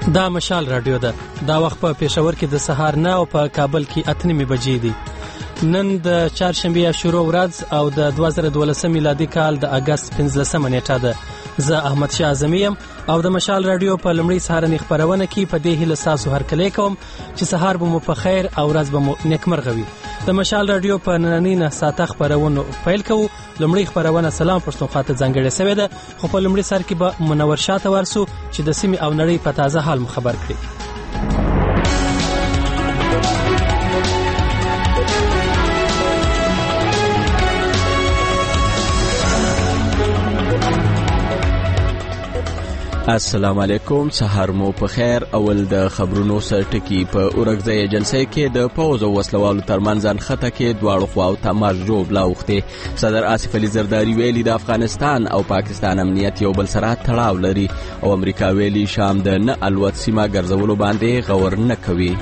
دا مشال رادیو ده. دا وخت په پېښور کې د سهار 9 او په کابل کې 8 بجې دي. نن د چهارشنبه شروع ورځ او د 2012 میلادي کال د اگست 15 نیټه ده. زه احمد شاه اعظمي یم او د مشال رادیو په لمړی سهارنی خبرونه کې په دې هیله تاسو هرکلی کوم چې سهار به مو په خیر او ورځ به مو نیکمرغه وي. د مشال رادیو په نننۍ 9 ساعته خبرونه پیل کوو. لمړی خبرونه سلام پښتونخوا ته ځانګړې شوې ده، خو په لمړي سر کې به منور شاته ورسو چې د سیمې او نړۍ په تازه حال خبر کړي. السلام علیکم، سحر مو په خیر. اول د خبرونو سرټکی په اورګزۍ ایجنسی کې د پوز او وسلوالو ترمنځ خطه کې دواړو خواو ته مرجوب لاوخته. صدر آصف علي زرداری ویلي د افغانستان او پاکستان امنیت یو بل سره تړاو لري او امریکا ویلي شام د نه الوت سیمه ګرځولو باندې غور نه کوي.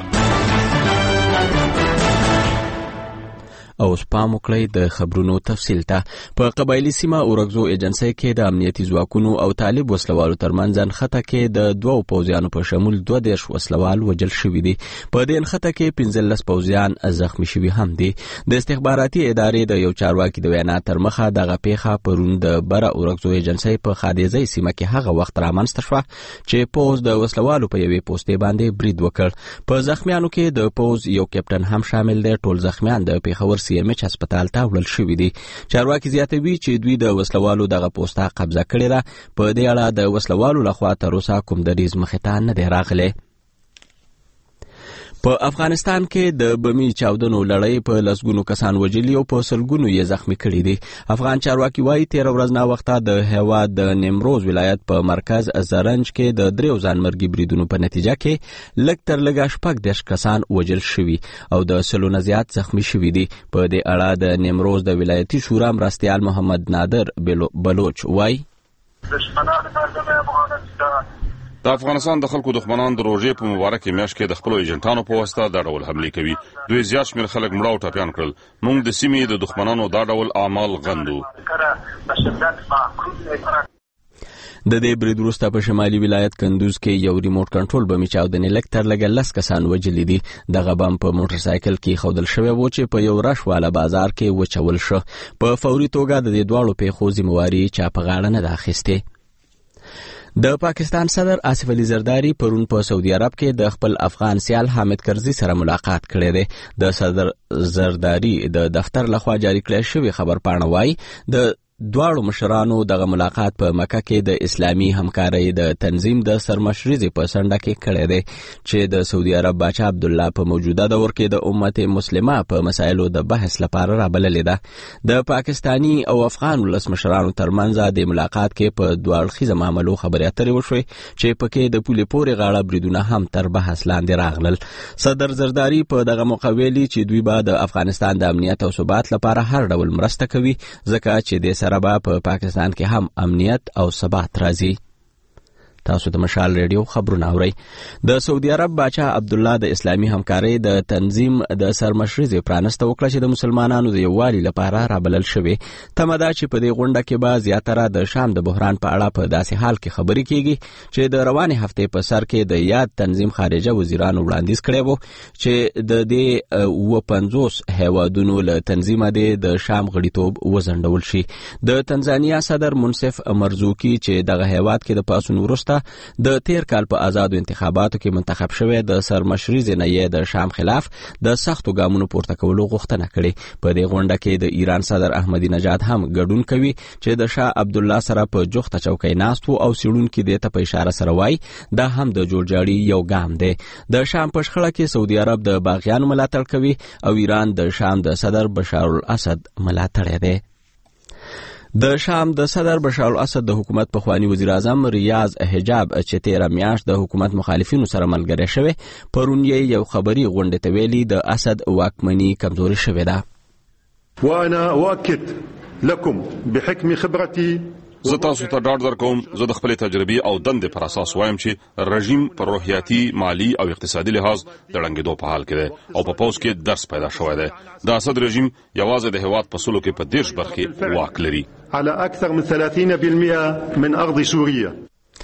او سپام وکړئ د خبرونو تفصیل ته. په قبایلی سیمه اورګزو ایجنسی کې د امنیتي ځواکونو او طالب وسلوالو ترمنځ خطه کې د دوو پوځیانو په شمول 22 وسلوال وجل شوي دي. په دې خطه کې 15 پوځیان زخمی شوي هم دي. د استخباراتي ادارې د یو چارواکي د وینا تر مخه دغه پیښه پرون د بره اورګزو ایجنسی په خادیزۍ سیمه کې هغه وخت رامنځته شوه چې پوځ د وسلوالو په یوې پوستې باندې برید وکړ. په زخمیانو کې د پوځ یو کپټن هم شامل دی. ټول زخمیان د پیښور CMH هسپتال ته وړل شوي دي. چارواکي زیاتوي چې دوی د وسلوالو دغه پوسټه قبضه کړې ده. په دې اړه د وسلوالو لخوا تر اوسه کوم دریځ مخې ته نه دی راغلی. په افغانستان کې د بمی چاودنو لړۍ په لسګونو کسان وژلي او په سلګونو یې زخمی کړي دي. افغان چارواکي وایي 13 ورځ نه وخته د هیواد د نیمروز ولایت په مرکز زرنج کې د 3 ځانمرګي بریدونو په نتیجه کې لږ تر لږه 14 کسان وژل شوي او د 100 نه زیات زخمی شوي دي. په دې اړه د نیمروز د ولایتي شورا مرستیال محمد نادر بلوچ وایي د افغانستان د خلکو دښمنان د روژې په مبارکه میاشت کې د خپل ایجنټانو په واسطه دا ډول حمله کوي. دوی زیات شمېر خلک مړه او ټپیان کړل. موږ د سیمې د دښمنانو دا ډول اعمال غندو. د دې برید وروسته په شمالي ولایت کندوز کې یو ریموټ کنټرول بمي چاودنې لږ تر لږه 10 کسان وژلي دي. دغه بم په موټر سایکل کې ښودل شوی و چې په یو رشواله بازار کې وچول شو. په فوري توګه د دې دواړو پیښو ذمہواري چا په غاړه نه ده اخیستې. د پاکستان صدر آصف علي زرداری پرون په سعودي عرب کې د خپل افغان سیال حامد کرزي سره ملاقات کړی دی. د صدر زرداری د دفتر لخوا جاری کړی شوی خبر پاڼه وایي د دواړو مشرانو دغه ملاقات په مکه کې د اسلامي همکارۍ د تنظیم د سرمشرۍ په سنډه کې کړی دی چې د سعودي عرب بادشاه عبدالله په موجوده دور کې د امت مسلمه په مسایلو د بحث لپاره رابللې ده. د پاکستانی او افغان ولس مشرانو ترمنځ د ملاقات کې په دوه اړخیزه معاملو خبرې اترې وشوې چې پکې د پولې پورې غاړه بریدونه هم تر بحث لاندې راغلل. صدر زرداری په دغه موقع ویلي چې دوی به د افغانستان د امنیت او ثبات لپاره هر ډول مرسته کوي ځکه چې د سره په پاکستان کې هم امنیت او ثبات راځي. تاسو د مشال ریډیو خبرونه اورئ. د سعودي عرب بادشاه عبدالله د اسلامي همکارۍ د تنظیم د سرمشرۍ پرانسته وکړه چې د مسلمانانو د یووالي لپاره رابلل شوی. تمه ده چې په دې غونډه کې به زیاتره د شام د بحران په اړه په داسې حال کې خبرې کیږي چې د روانې هفتې په سر کې د یاد تنظیم خارجه وزیرانو وړاندیز کړی و چې د دې 50 هیوادونو له تنظیمه د شام غړیتوب وزندول شي. د تنزانیا صدر منصف مرزوقي چې دغه هیواد کې د پاسون وروسته د تیر کال په آزادو انتخاباتو کې منتخب شوی د سرمشرۍ نه د شام خلاف د سختو ګامونو پورته کولو غوښتنه کړې. په دې غونډه کې د ایران صدر احمدی نژاد هم ګډون کوي چې د شاه عبدالله سره په جوخته چوکۍ ناست او سیړونکي دې ته په اشاره سره وایي دا هم د جوړجاړي یو ګام دی. د شام په شخړه کې سعودي عرب د باغیانو ملاتړ کوي او ایران د شام د صدر بشار الاسد ملاتړ دی. د شام د صدر بشار الاسد د حکومت پخوانی وزیر اعظم ریاض حجاب چې 13 میاشت د حکومت مخالفینو سره ملګری شوی پرون یې یو خبري غونډه ته ویلي د اسد واکمني کمزوري شوې ده. وانا اؤكد لكم بحكم خبرتي زه تاسو ته ډاډ درکوم زه د خپل تجربې او دندې پر اساس وایم چې رژیم پر روحیاتي مالی او اقتصادي لحاظ د ړنګېدو په حال کې دی او په پوز کې درس پیدا شوی دی. د اسد رژیم یوازې د هیواد په سلو کې په 10 برخې واک لري. على اكثر من 30% من ارض سوريا.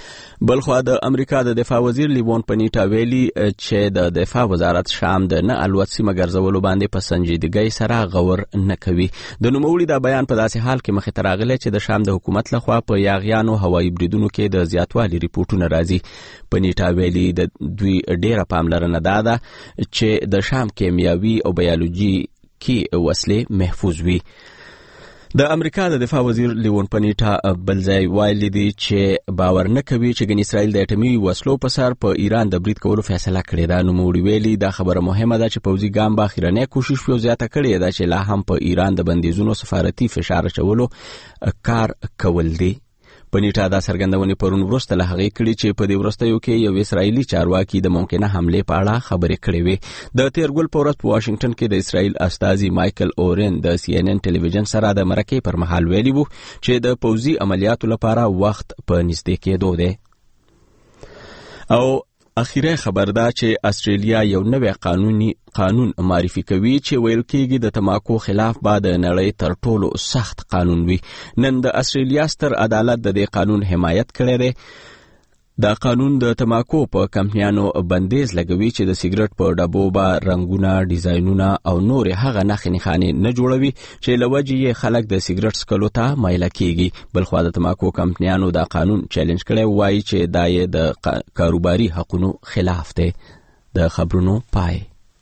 بلخوا د امریکا د دفاع وزیر لیوون پنیټا ویلي چې د دفاع وزارت شام د نه الوت سیمه ګرځولو باندې په سنجیدګۍ سره غور نه کوي. د نوموړي دا بیان په داسې حال کې مخې ته راغلی چې د شام د حکومت لخوا په یاغیانو هوایي بریدونو کې د زیاتوالي ریپورټونه راځي. پنیټا ویلي د دوی ډیره پاملرنه ده چې د شام کیمیاوي او بیولوژیکي وسلې محفوظ وي. د امریکا د دفاع وزیر لیون پنیټا بلځای ویلي دی چې باور نه کوي چې ګن اسرائیل د اټومي وسلو په سر په ایران د برید کولو فیصله کړې ده. نوموړي ویلي دا خبره مهمه ده چې پوځي ګام به اخیرنۍ کوشش یو زیاته کړې ده چې لا هم په ایران د بندیزونو سفارتي فشار اچولو کار کول دي. پنیټا دا څرګندونې پرون وروسته له هغې کړي چې په دې وروستیو کې یو اسرائیلي چارواکي د ممکنه حملې په اړه خبرې کړې وې. د تیر ګل په ورځ په واشنګټن کې د اسرائیل استازي مایکل اورین د CNN ټلویزیون سره د مرکې پر مهال ویلي وو چې د پوځي عملیاتو لپاره وخت په نږدې کېدو دی. او اخیری خبر دا چې استرالیا یو نوی قانون معرفي کوي چې ویل کېږي د تماکو خلاف به د نړۍ تر ټولو سخت قانون وي. نن د استرالیا ستر عدالت د دې قانون حمایت کړی دی. دا قانون د تماکو په کمپنیانو بندیز لګوي چې د سیګریټ په ډبو به رنګونه، ډیزاینونه او نور هغه نښې نښانې نه جوړوي چې له وجې یې خلک د سیګریټ څکلو ته مایله کیږي. بلخوا د تماکو کمپنیانو دا قانون چیلنج کړی وایي چې دا یې د کاروباري حقونو خلاف دی. د خبرونو پای.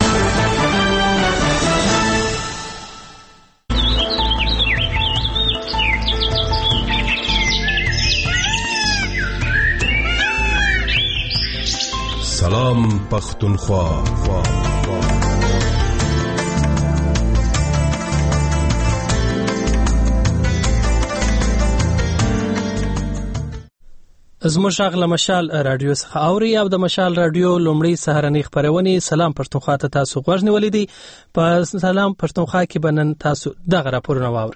سلام پختونخوا. زموږ غږ له مشال رادیو څخه اوري او د مشال رادیو لومړی سهارنۍ خپرونې سلام پښتونخوا ته تاسو غوږ نیولې دي. په سلام پښتونخوا کې بنن تاسو دغه راپورونه واوري.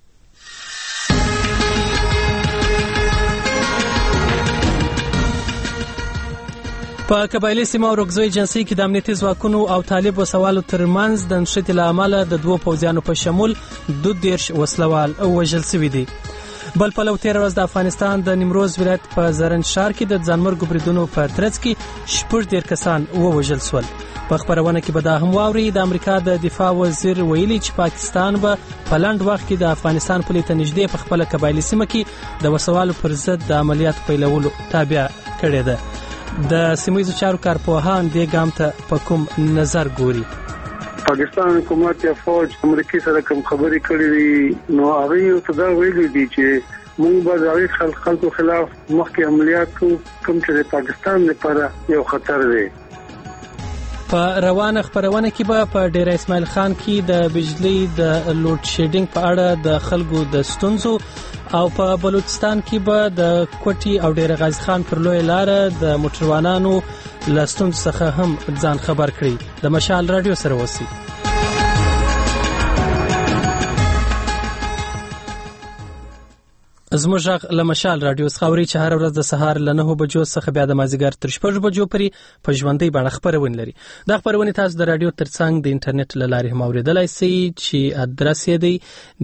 په قبایلي سیمه او رګزوي جنسي کې د امنیتي ځواکونو او طالب وسوالو ترمنځ د نښتې له امله د دوه پوځیانو په شمول 22 وسلوال وژل شوي دي. بل پلو تیر ورځ د افغانستان د نیمروز ولایت په زرنج ښار کې د ځانمرګو بریدونو په ترڅ کې 14 کسان ووژل شول. په خبرونه کې به دا هم واوري د امریکا د دفاع وزیر ویلي چې پاکستان به په لنډ وخت کې د افغانستان پولې ته نږدې په خپله قبایلي سیمه کې د وسوالو پر ضد د عملیاتو پیلولو تابع کړې ده. د سیمایي چارو کارپوهان دې ګام ته په کوم نظر ګوري؟ پاکستان حکومت یا فوج امریکای سره کوم خبرې کړې دي نو هغه یو څه دا ویلي دي چې موږ به د خلکو خلاف مخکې عملیات کوو کوم چې د پاکستان لپاره یو خطر دی. په روانه خبرونه کې به په ډیر اسماعیل خان کې د بجلی د لوډ شیډینګ په اړه د خلکو د ستونزو او په بلوچستان کې به د کوټي او ډیر غازی خان پر لوی لار د موټروانانو لستون څخه هم ځان خبر کړي. د مشال رادیو سره وسی. زموږ غږ له مشال رادیو څخه اوري چې هر ورځ د سهار له 9 بجو څخه بیا د مازیګر تر 6 بجو پورې په ژوندۍ بڼه خبرونه لري. دا خبرونه تاسو د رادیو ترڅنګ د انټرنیټ له لارې هم اوریدلای شئ چې ادرس یې دی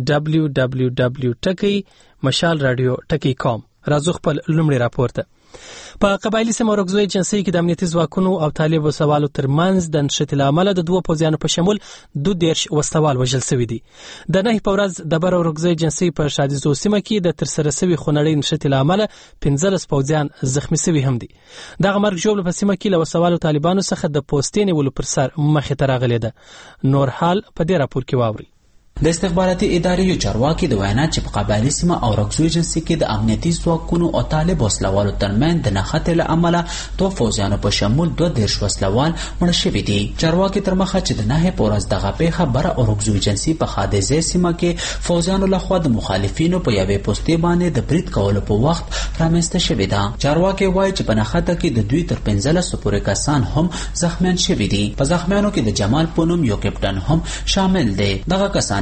www.mashalradio.com. راځو خپل لومړی راپور ته. په قبایلی سیمه رګزوي جنسي کې د امنیتي ځواکونو او طالب وسوالو ترمنځ د نښتې له امله د دوه پوځیانو په شمول 22 وسوال وژل شوي دي. د نه په ورځ د بر رګزوي جنسي په شادیزو سیمه کې د ترسره شوي خونړۍ نښتې له امله 15 پوځیان زخمی شوي هم دي. دغه مرګ ژوبله په سیمه کې له وسوالو طالبانو څخه د پوستې نیولو پر سر مخې ته راغلی ده. نور حال په دې راپور کې واوري. د استخباراتي ادارې چارواکي د وینا چې په قبایلی سیمه او رګزوي جنسي کې د امنیتي ځواکونو او طالب وسلوالو ترمنځ د نښتې له امله دوه پوځیانو په شمول 22 وسلوال مړه شوي دي. چارواکي تر مخه چې د نهې په ورځ دغه پیښه بره او رګزوي جنسي په خادزې سیمه کې پوځیانو لخوا د مخالفینو په یوې پوستې باندې د برید کولو په وخت رامنځته شوې ده. چارواکي وایي چې په نښته کې د دوی تر 15 پورې کسان هم زخمیان شوي دي. په زخمیانو کې د جمال پونم یو کپټن هم شامل دی. دغه کسان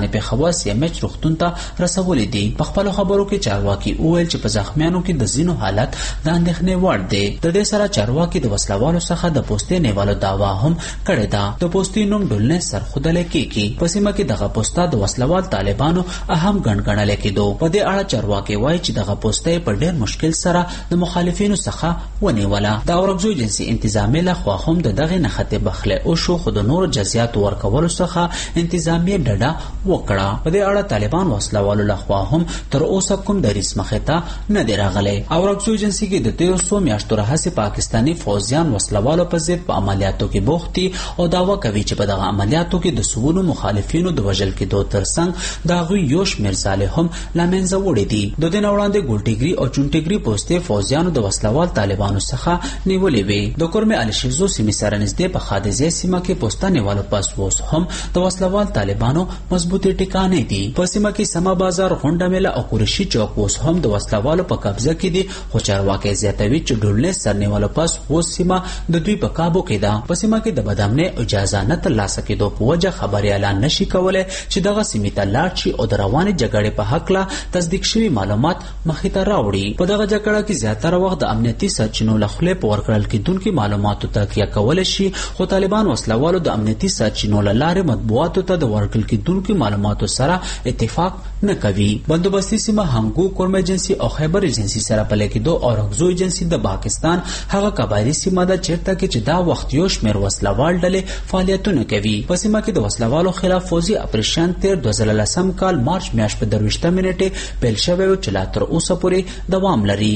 پاکستاني پیښور CMH روغتون ته رسولې دي. په خپل خبرو کې چارواکي وویل چې په زخمیانو کې د ځینو حالت د اندېښنې وړ دی. د دې سره چارواکي د وسلوالو څخه د پوستې نیولو دعوا هم کړې ده. د پوستې نوم ډولنې سرښودل کېږي. په سیمه کې دغه پوسته د وسلوال طالبانو اهم ګڼل کېدو. په دې اړه چارواکي وایي چې دغه پوسته په ډېر مشکل سره د مخالفینو څخه ونیوله. د اورکزو ایجنسي انتظامیه لخوا هم دغه نښتې بخله او شو خو د نور جزیات ورکولو څخه انتظامیه ډډه وکړه. په دې اړه طالبان وسلوالو لخوا هم تر اوسه کوم دریځ مخې ته نه دی راغلی. اورکزو ایجنسي کې د تیرو څو میاشتو راهیسې پاکستاني فوجیان وسلوالو په ضد په عملیاتو کې بوخت دي او دعوا کوي چې په دغه عملیاتو کې د سونو مخالفینو د وژل کېدو ترڅنګ د هغوی یو شمېر ځالې هم له منځه وړي دي. د دې نه وړاندې ګولټیګري او چونټیګري پوستې فوجیانو د وسلوال طالبانو څخه نیولې وې. د کورمې الشیزو سیمې سره نږدې په خادزې سیمه کې پوسته نیولو پس اوس هم د وسلوال طالبانو مضبوطې ټکانې دي. په سیمه کې سما بازار، غونډه میله او قریشي چوک اوس هم د وسلوالو په قبضه کې دي، خو چارواکي زیاتوي چې ډولنې سر نیولو پس اوس سیمه د دوی په کابو کې ده. په سیمه کې د بدامنۍ اجازه نه ترلاسه کېدو په وجه خبري اعلان نشي کولای چې دغه سیمې ته لاړ شي او د روانې جګړې په هکله تصدیق شوي معلومات مخې ته راوړي. په دغه جګړه کې زیاتره وخت د امنیتي سرچینو له خولې په ورکړل کېدونکو معلوماتو تکیه کولی شي، خو طالبان وسلوالو د امنیتي سرچینو له لارې مطبوعاتو ته د ورکړل کېدونکو معلوماتو سره اتفاق نه کوي. بندوبستي سیمه هنګو، کورم ایجنسي او خیبر ایجنسي سره پلی کېدو او اورکزو ایجنسي د پاکستان هغه قبایلي سیمه ده چیرته کې چې دا وخت یو شمېر وسلوال ډلې فعالیتونه کوي. په سیمه کې د وسلوالو خلاف فوجي اپریشن تیر 2013 کال مارچ میاشت په 23 منټه پیل شوی او چې لا تر اوسه پورې دوام لري.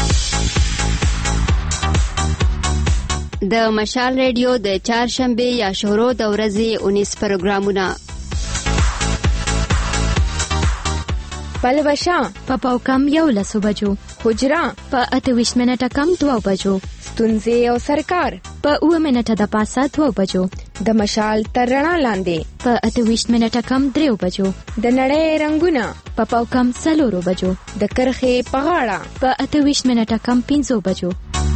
د مشال ریډیو د چهارشنبه یا شروع د ورځې 19 پروګرامونه پلوشا په پاوکم 11 بجو، حجرا په 28 منټه کم 2 بجو، ستونزې او سرکار په 9 منټه د پاسه 2 بجو، د مشال تر رڼا لاندې په 28 منټه کم 3 بجو، د نړۍ رنگونه په پاوکم 4 بجو، د کرخې په غاړه په 28 منټه کم 5 بجو.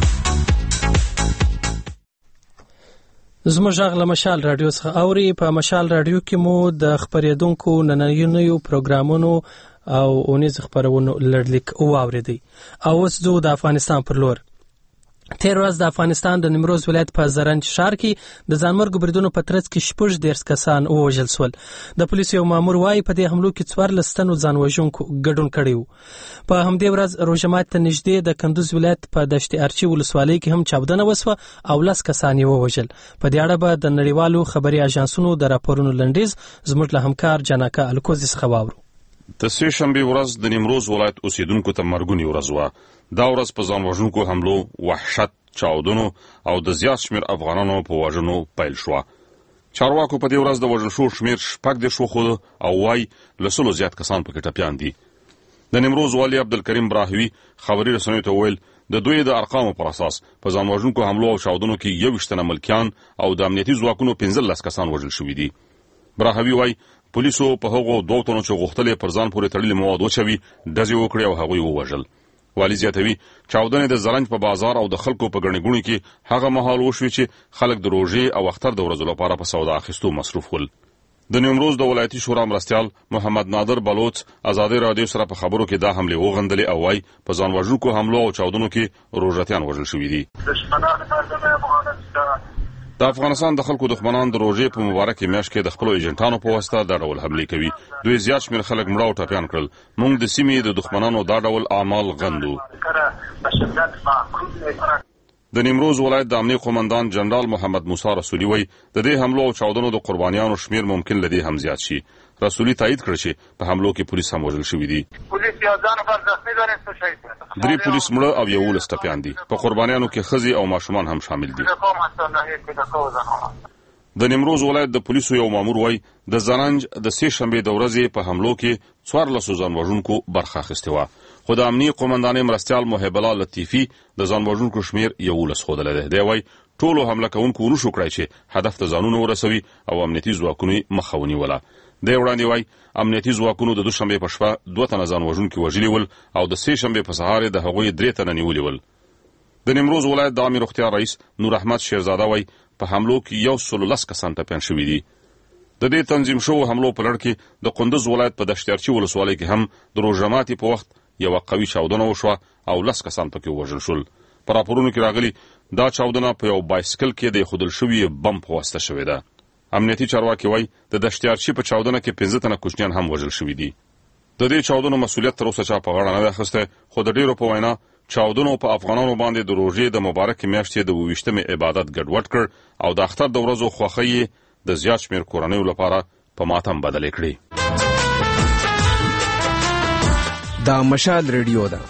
زموږ غږ له مشال رادیو څخه اوري. په مشال رادیو کې مو د خبرېدونکو نننیو پروګرامونو او اونیز خبرونو لړلیک واوریدي. او اوس زه د افغانستان پر لور. تیر ورځ د افغانستان د نیمروز ولایت په زرنج ښار کې د ځانمرګو بریدونو په ترڅ کې 14 کسان ووژل شول. د پولیسو یو مامور وايي په دې حملو کې 14 تنو ځان وژونکو ګډون کړی و. په همدې ورځ روژه ماتي ته نږدې د کندوز ولایت په دشت ارچي ولسوالۍ کې هم چاودنه وسوه او 10 کسان یې ووژل. په دې اړه به د نړیوالو خبري اژانسونو د راپورونو لنډیز زموږ له همکار جناکا الکوزي څخه واورو. د سې شنبې ورځ د نیمروز ولایت اوسیدونکو ته مرګونی ورځ وه. دا ورځ په ځان وژونکو حملو، وحشت، چاودنو او د زیات شمېر افغانانو په وژنو پیل شوه. چارواکو په دې ورځ د وژل شوو شمېر 6 وښوده او وایي له 100 زیات کسان پکې ټپیان دي. د نیمروز والي عبدالکریم براهوي خبري رسنیو ته وویل د دوی د ارقامو پر اساس په ځان وژونکو حملو او چاودنو کې 21 تنه ملکیان او د امنیتي ځواکونو 15 کسان وژل شوي دي. براهوي وایي پولیسو په هغو 2 تنو چې غوښتل پر ځان پورې تړلي مواد وچوي ډزې وکړي او هغوی ووژل. والی زیاتوي چاودنې د زرنج په بازار او د خلکو په ګڼې ګوڼې کې هغه مهال وشوي چې خلک د روژې او اختر د ورځو لپاره په سودا اخیستو مصروف ول. د نیمروز د ولایتي شورا مرستیال محمد نادر بلوچ ازادي رادیو سره په خبرو کې دا حمله وغندلې او وايي په ځان وژونکو حملو او چاودنو کې روژتيان وژل شوي دي. د افغانستان د خلکو دښمنان د روژې په مبارکه میاشت کې د خپل ایجنټانو په واسطه دا ډول حمله کوي. دوی زیات شمېر خلک مړه او ټپیان کړل. موږ د سیمې د دښمنانو دا ډول اعمال غندو. د نیمروز ولایت د امنیه قومندان جنرال محمد موسی رسولي وایي د دې حملو او چاودنو د قربانیانو شمېر ممکن لدی هم زیات شي. رسولي تایید کړ چې په حملو کې پولیس هم وژل شوي دي. 3 پولیس مړه او 11 ټپیان دي. په قربانیانو کې ښځې او ماشومان هم شامل دي. د نیمروز ولایت د پولیسو یو مامور وایي د زرنج د سې شنبې د ورځې په حملو کې 14 ځان وژونکو برخه اخیستې وه. خو د امنیه قومندانې مرستیال محب الله لطیفي د ځان وژونکو شمېر 11 ښودلی دی. دی وایي ټولو حمله کوونکو ونشو کړی چې هدف ته ځانونه ورسوي او امنیتي ځواکونو یې مخه ونیوله. دی وړاندې وایي امنیتي ځواکونو د دوشنبې په شپه 2 تنه ځان وژونکي وژلي ول او د سې شنبې په سهار د هغوی 3 تنه نیولي ول. د نیمروز ولایت د عامې روغتیا رئیس نور احمد شیرزاده وایي په حملو کې 110 کسان ټپیان شوي دي. د دې تنظیم شوو حملو په لړ کې د کندوز ولایت په دشتیارچی ولسوالۍ کې هم د روژه ماتي په وخت یو قوي چاودنه وشوه او 10 کسان پکې وژل شول. په راپورونو کې راغلي دا چاودنه په یو بایسکل کې د خودل شوی بم په واسطه شوې ده. امنیتي چارواکي وایي د دشتیارچی په چاودنه کې 15 تنه کوچنیان هم وژل شوي دي. د دې چاودنو مسؤلیت تر اوسه چا په غاړه نه ده اخیستی، خو د ډیرو په وینا چاودنو په افغانانو باندې د روژې د مبارکې میاشتې د 28مې عبادت ګډوډ کړ او د اختر د ورځو خوښۍ د زیات شمېر کورنیو لپاره په ماتم بدلې کړې. دا مشال ریډیو ده.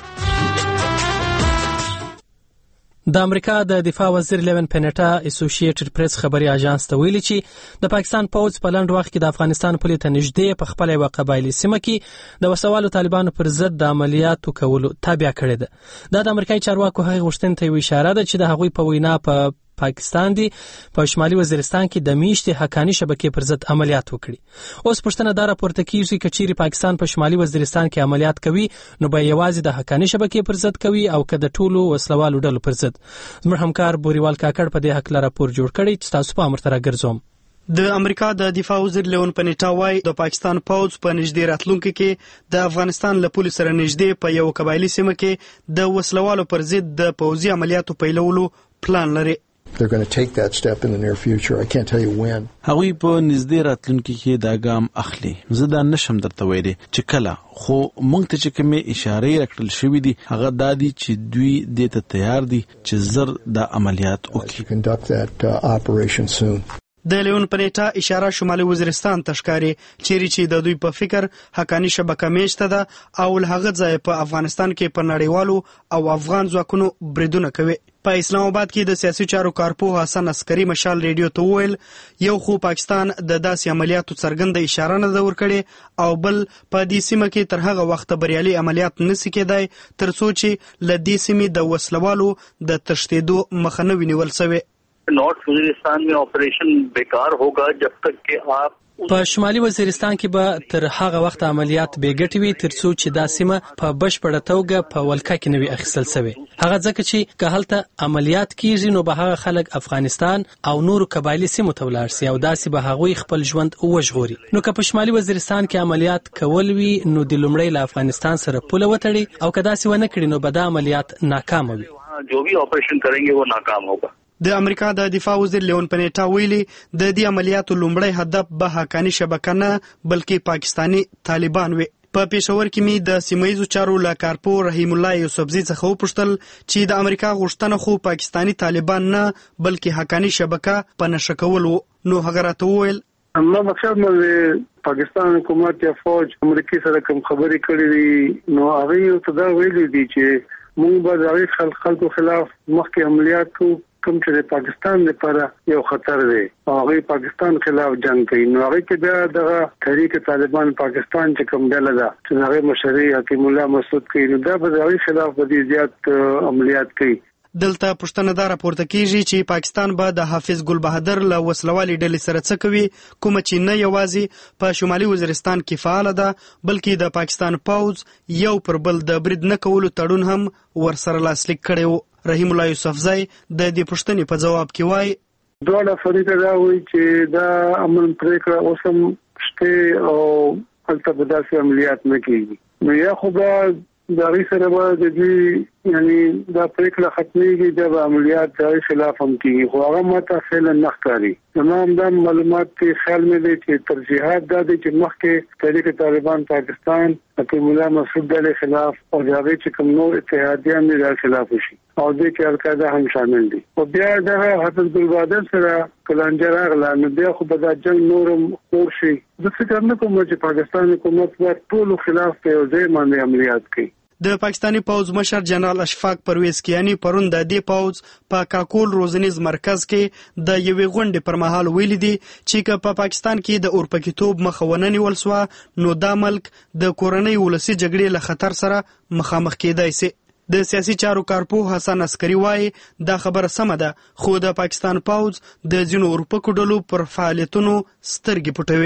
د امریکا د دفاع وزیر لیون پینټا اسوسییټډ پریس خبري اژانس ته ویلي چې د پاکستان پوځ په لنډ وخت کې د افغانستان پولې ته نږدې په خپله یوه قبایلي سیمه کې د وسوالو طالبانو پر ضد د عملیاتو کولو تابع کړې ده. دا د امریکایي چارواکو هغې غوښتنې ته یوه اشاره ده چې د هغوی په وینا په پاکستان دی په شمالي وزیرستان کې د میشتې حقاني شبکې پر ضد عملیات وکړي. اوس پوښتنه دا راپورته کیږي چې چیرې پاکستان په شمالي وزیرستان کې عملیات کوي نو به یوازې د حقاني شبکې پر ضد کوي او که د ټولو وسلوالو ډلو پر ضد. زموږ همکار بوریوال کاکړ په دې هکله راپور جوړ کړی چې تاسو په امر ته راګرځوم. د امریکا د دفاع وزیر لیون پینټا وایي د پاکستان پوځ په نږدې راتلونکي کې د افغانستان له پولې سره نږدې په یو قبایلي سیمه کې د وسلوالو پر ضد د پوځي عملیاتو پیلولو پلان لري. They're going to take that step in the near future. I can't tell you when. هغوی په نږدې راتلونکي کې دا ګام اخلي. زه دا نشم درته ویلی چې کله، خو موږ ته چې کومې اشارې راکړل شوي دي هغه دا دي چې دوی دې ته تیار دي چې زر دا عملیات وکړي. Conduct that operation soon. د لیون پینټا اشاره شمالي وزیرستان ته ښکاري چیرې چې د دوی په فکر حقاني شبکه میشته ده او له هغه ځایه په افغانستان کې په نړیوالو او افغان ځواکونو بریدونه کوي. په اسلام آباد کې د سیاسي چارو کارپوه حسن عسکري مشال ریډیو ته وویل یو خو پاکستان د داسې عملیاتو څرګنده اشاره نه ده ورکړې او بل په دې سیمه کې تر هغه وخته بریالي عملیات نشي کېدای تر څو چې له دې سیمې د وسلوالو د تښتېدو مخه نه ونیول شوې. نارث وزیرستان میں آپریشن بیکار ہوگا جب تک کہ آپ په شمالي وزیرستان کې به تر هغه وخت عملیات بې ګټې وي تر څو چې دا سیمه په بشپړه توګه په ولکه کې نه وي اخیستل شوې. هغه ځکه چې که هلته عملیات کیږي نو به هغه خلک افغانستان او نورو قبایلي سیمو ته ولاړ سي او داسې به هغوی خپل ژوند وژغوري. نو که په شمالي وزیرستان کې عملیات کول وي نو د لومړی له افغانستان سره پوله وتړي او که داسې ونه کړي نو به دا عملیات ناکامه وي. جو بھی آپریشن کریں گے وہ ناکام ہوگا. د امریکا د دفاع وزیر لیون پینټا ویلي د دې عملیاتو لومړی هدف به حقاني شبکه نه بلکې پاکستانی طالبان وي. په پېښور کې می د سیمایي چارو له کارپو رحیم الله یوسفزي څخه وپوښتل چې د امریکا غوښتنه خو پاکستانی طالبان نه بلکې حقاني شبکه په نشه کول وو. نو هغه راته وویل ما مقصد مې پاکستان حکومت یا فوج امریکای سره کوم خبرې کړې دي نو هغه ته دا ویلي دي چې موږ به د خلکو خلاف مخکې عملیات کوو کوم چې د پاکستان لپاره یو خطر دی او هغه پاکستان خلاف جنگ کوي. نو هغه کې بیا دغه تحریک طالبان پاکستان چې کوم ډله ده چې هغه مشري حکیم الله مسعود کوي نو دا به هغه خلاف به زیات عملیات کوي. دلته پښتنه دا راپورته کیږي چې پاکستان به د حافظ ګل بهادر له وسلوالي ډلې سره څه کوي کوم چې نه یوازې په شمالي وزیرستان کې فعال ده بلکې د پاکستان پوځ یو پر بل د برید نه کولو تړون هم ورسره لاسلیک کړی وو. رحیم الله یوسفزی د دې پوښتنې په جواب کې وایي دواړه فریقه دا وایي چې دا امن پریکړه اوس هم شته او هلته به داسې عملیات نه کېږي. نو یا خو به د هغې سره به د دې یعنی دا پریکړه ختمېږي دا به عملیات د هغې خلاف هم کېږي خو هغه ماته فعلا نه ښکاري. زما همدا معلومات کې خیال مې دی چې ترجیحات دا دی چې مخکې تحریک طالبان پاکستان حکیم الله مسعود ډلې خلاف او د هغې چې کوم نور اتحادیان دي د خلاف وشي او دې کې القاعده هم شامل دي. او بیا دغه حافظ ګل بهادر سره کلانجه راغله نو بیا خو به دا جنګ نور هم خور شي. زه فکر نه کوم چې پاکستان حکومت به ټولو خلاف په یو ځای باندې عملیات کوي. د پاکستانی پوځ مشر جنرال اشفاق پرویز کیانی پرون د دې پوځ په کاکول روزنیز مرکز کې د یوې غونډې پر مهال ویلي دي چې په پاکستان کې د اورپکیتوب مخه ونه نیول سوه نو دا ملک د کورنۍ ولسي جګړې له خطر سره مخامخ کېدای سي. د سیاسي چارو کارپوه حسن عسکري وایي دا خبره سمه ده خو د پاکستان پوځ د ځینو اورپکو ډلو پر فعالیتونو سترګې پټوي.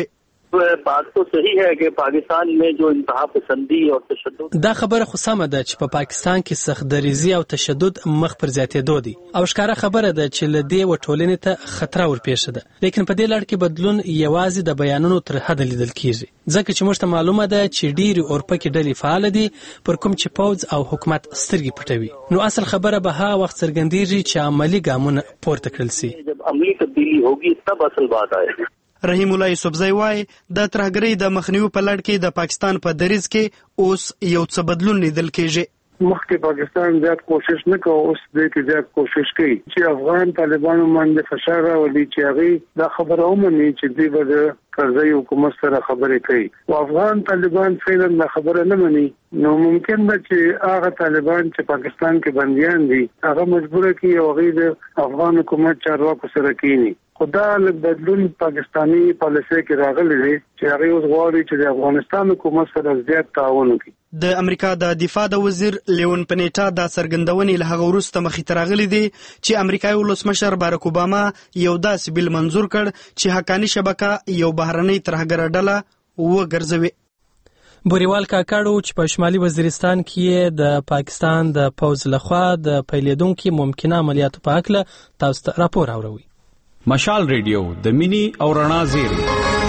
बात तो सही है कि पाकिस्तान में जो इंतहा पसंदी और तशद्दुद دا خبره خو سمه ده چې په پاکستان کې سخت‌دریزي او تشدد مخ پر زیاتېدو دي او ښکاره خبره ده چې له دې وټولنې ته خطر ورپېښه ده لیکن په دې لړ کې بدلون یوازې د بیانونو تر حد لیدل کیږي ځکه چې موږ ته معلومه ده چې ډېری اورپکې ډلې فعال دي پر کوم چې پوځ او حکومت سترګې پټوي نو اصل خبره به ها وخت څرګندېږي چې عملی ګامونه پورته کړل شي जब अमली तब्दीली होगी तब असल बात आएगी رحیم الله یوسفزی وایي د ترهګرۍ د مخنیوي په لړ کې د پاکستان په دریځ کې اوس یو څه بدلون لیدل کېږي مخکې پاکستان زیات کوشش نه کوي اوس دې کې زیات کوشش کوي چې افغان طالبانو باندې فشار راولي چې هغه دا خبره ومني چې دوی به د کرزي حکومت سره خبرې کوي او افغان طالبان فعلا دا خبره نه مني نو ممکن ده چې هغه طالبان چې پاکستان کې بنديان دي هغه مجبور کړي او هغه د افغان حکومت چارواکو سره کینی خدا له بدلون پاکستانی پالیسي کې راغلي دي چې هغه اوس غواړي چې د افغانستان حکومت سره زیات تعاون وکړي د امریکا د دفاع د وزیر لیون پنیټا د څرګندونې له هغه وروسته مخې ته راغلي دي چې امریکایي ولسمشر باراک اوباما یو داسې بیل منظور کړ چې حقاني شبکه یو بهرنۍ ترهګره ډله وګرځوي بوریوال کاکاړو چې په شمالي وزیرستان کې د پاکستان د پوځ لخوا د پیلېدونکو ممکنه عملیاتو په اړه تاسو ته راپور اوروي مشال ریډیو د مینی او رڼا زیری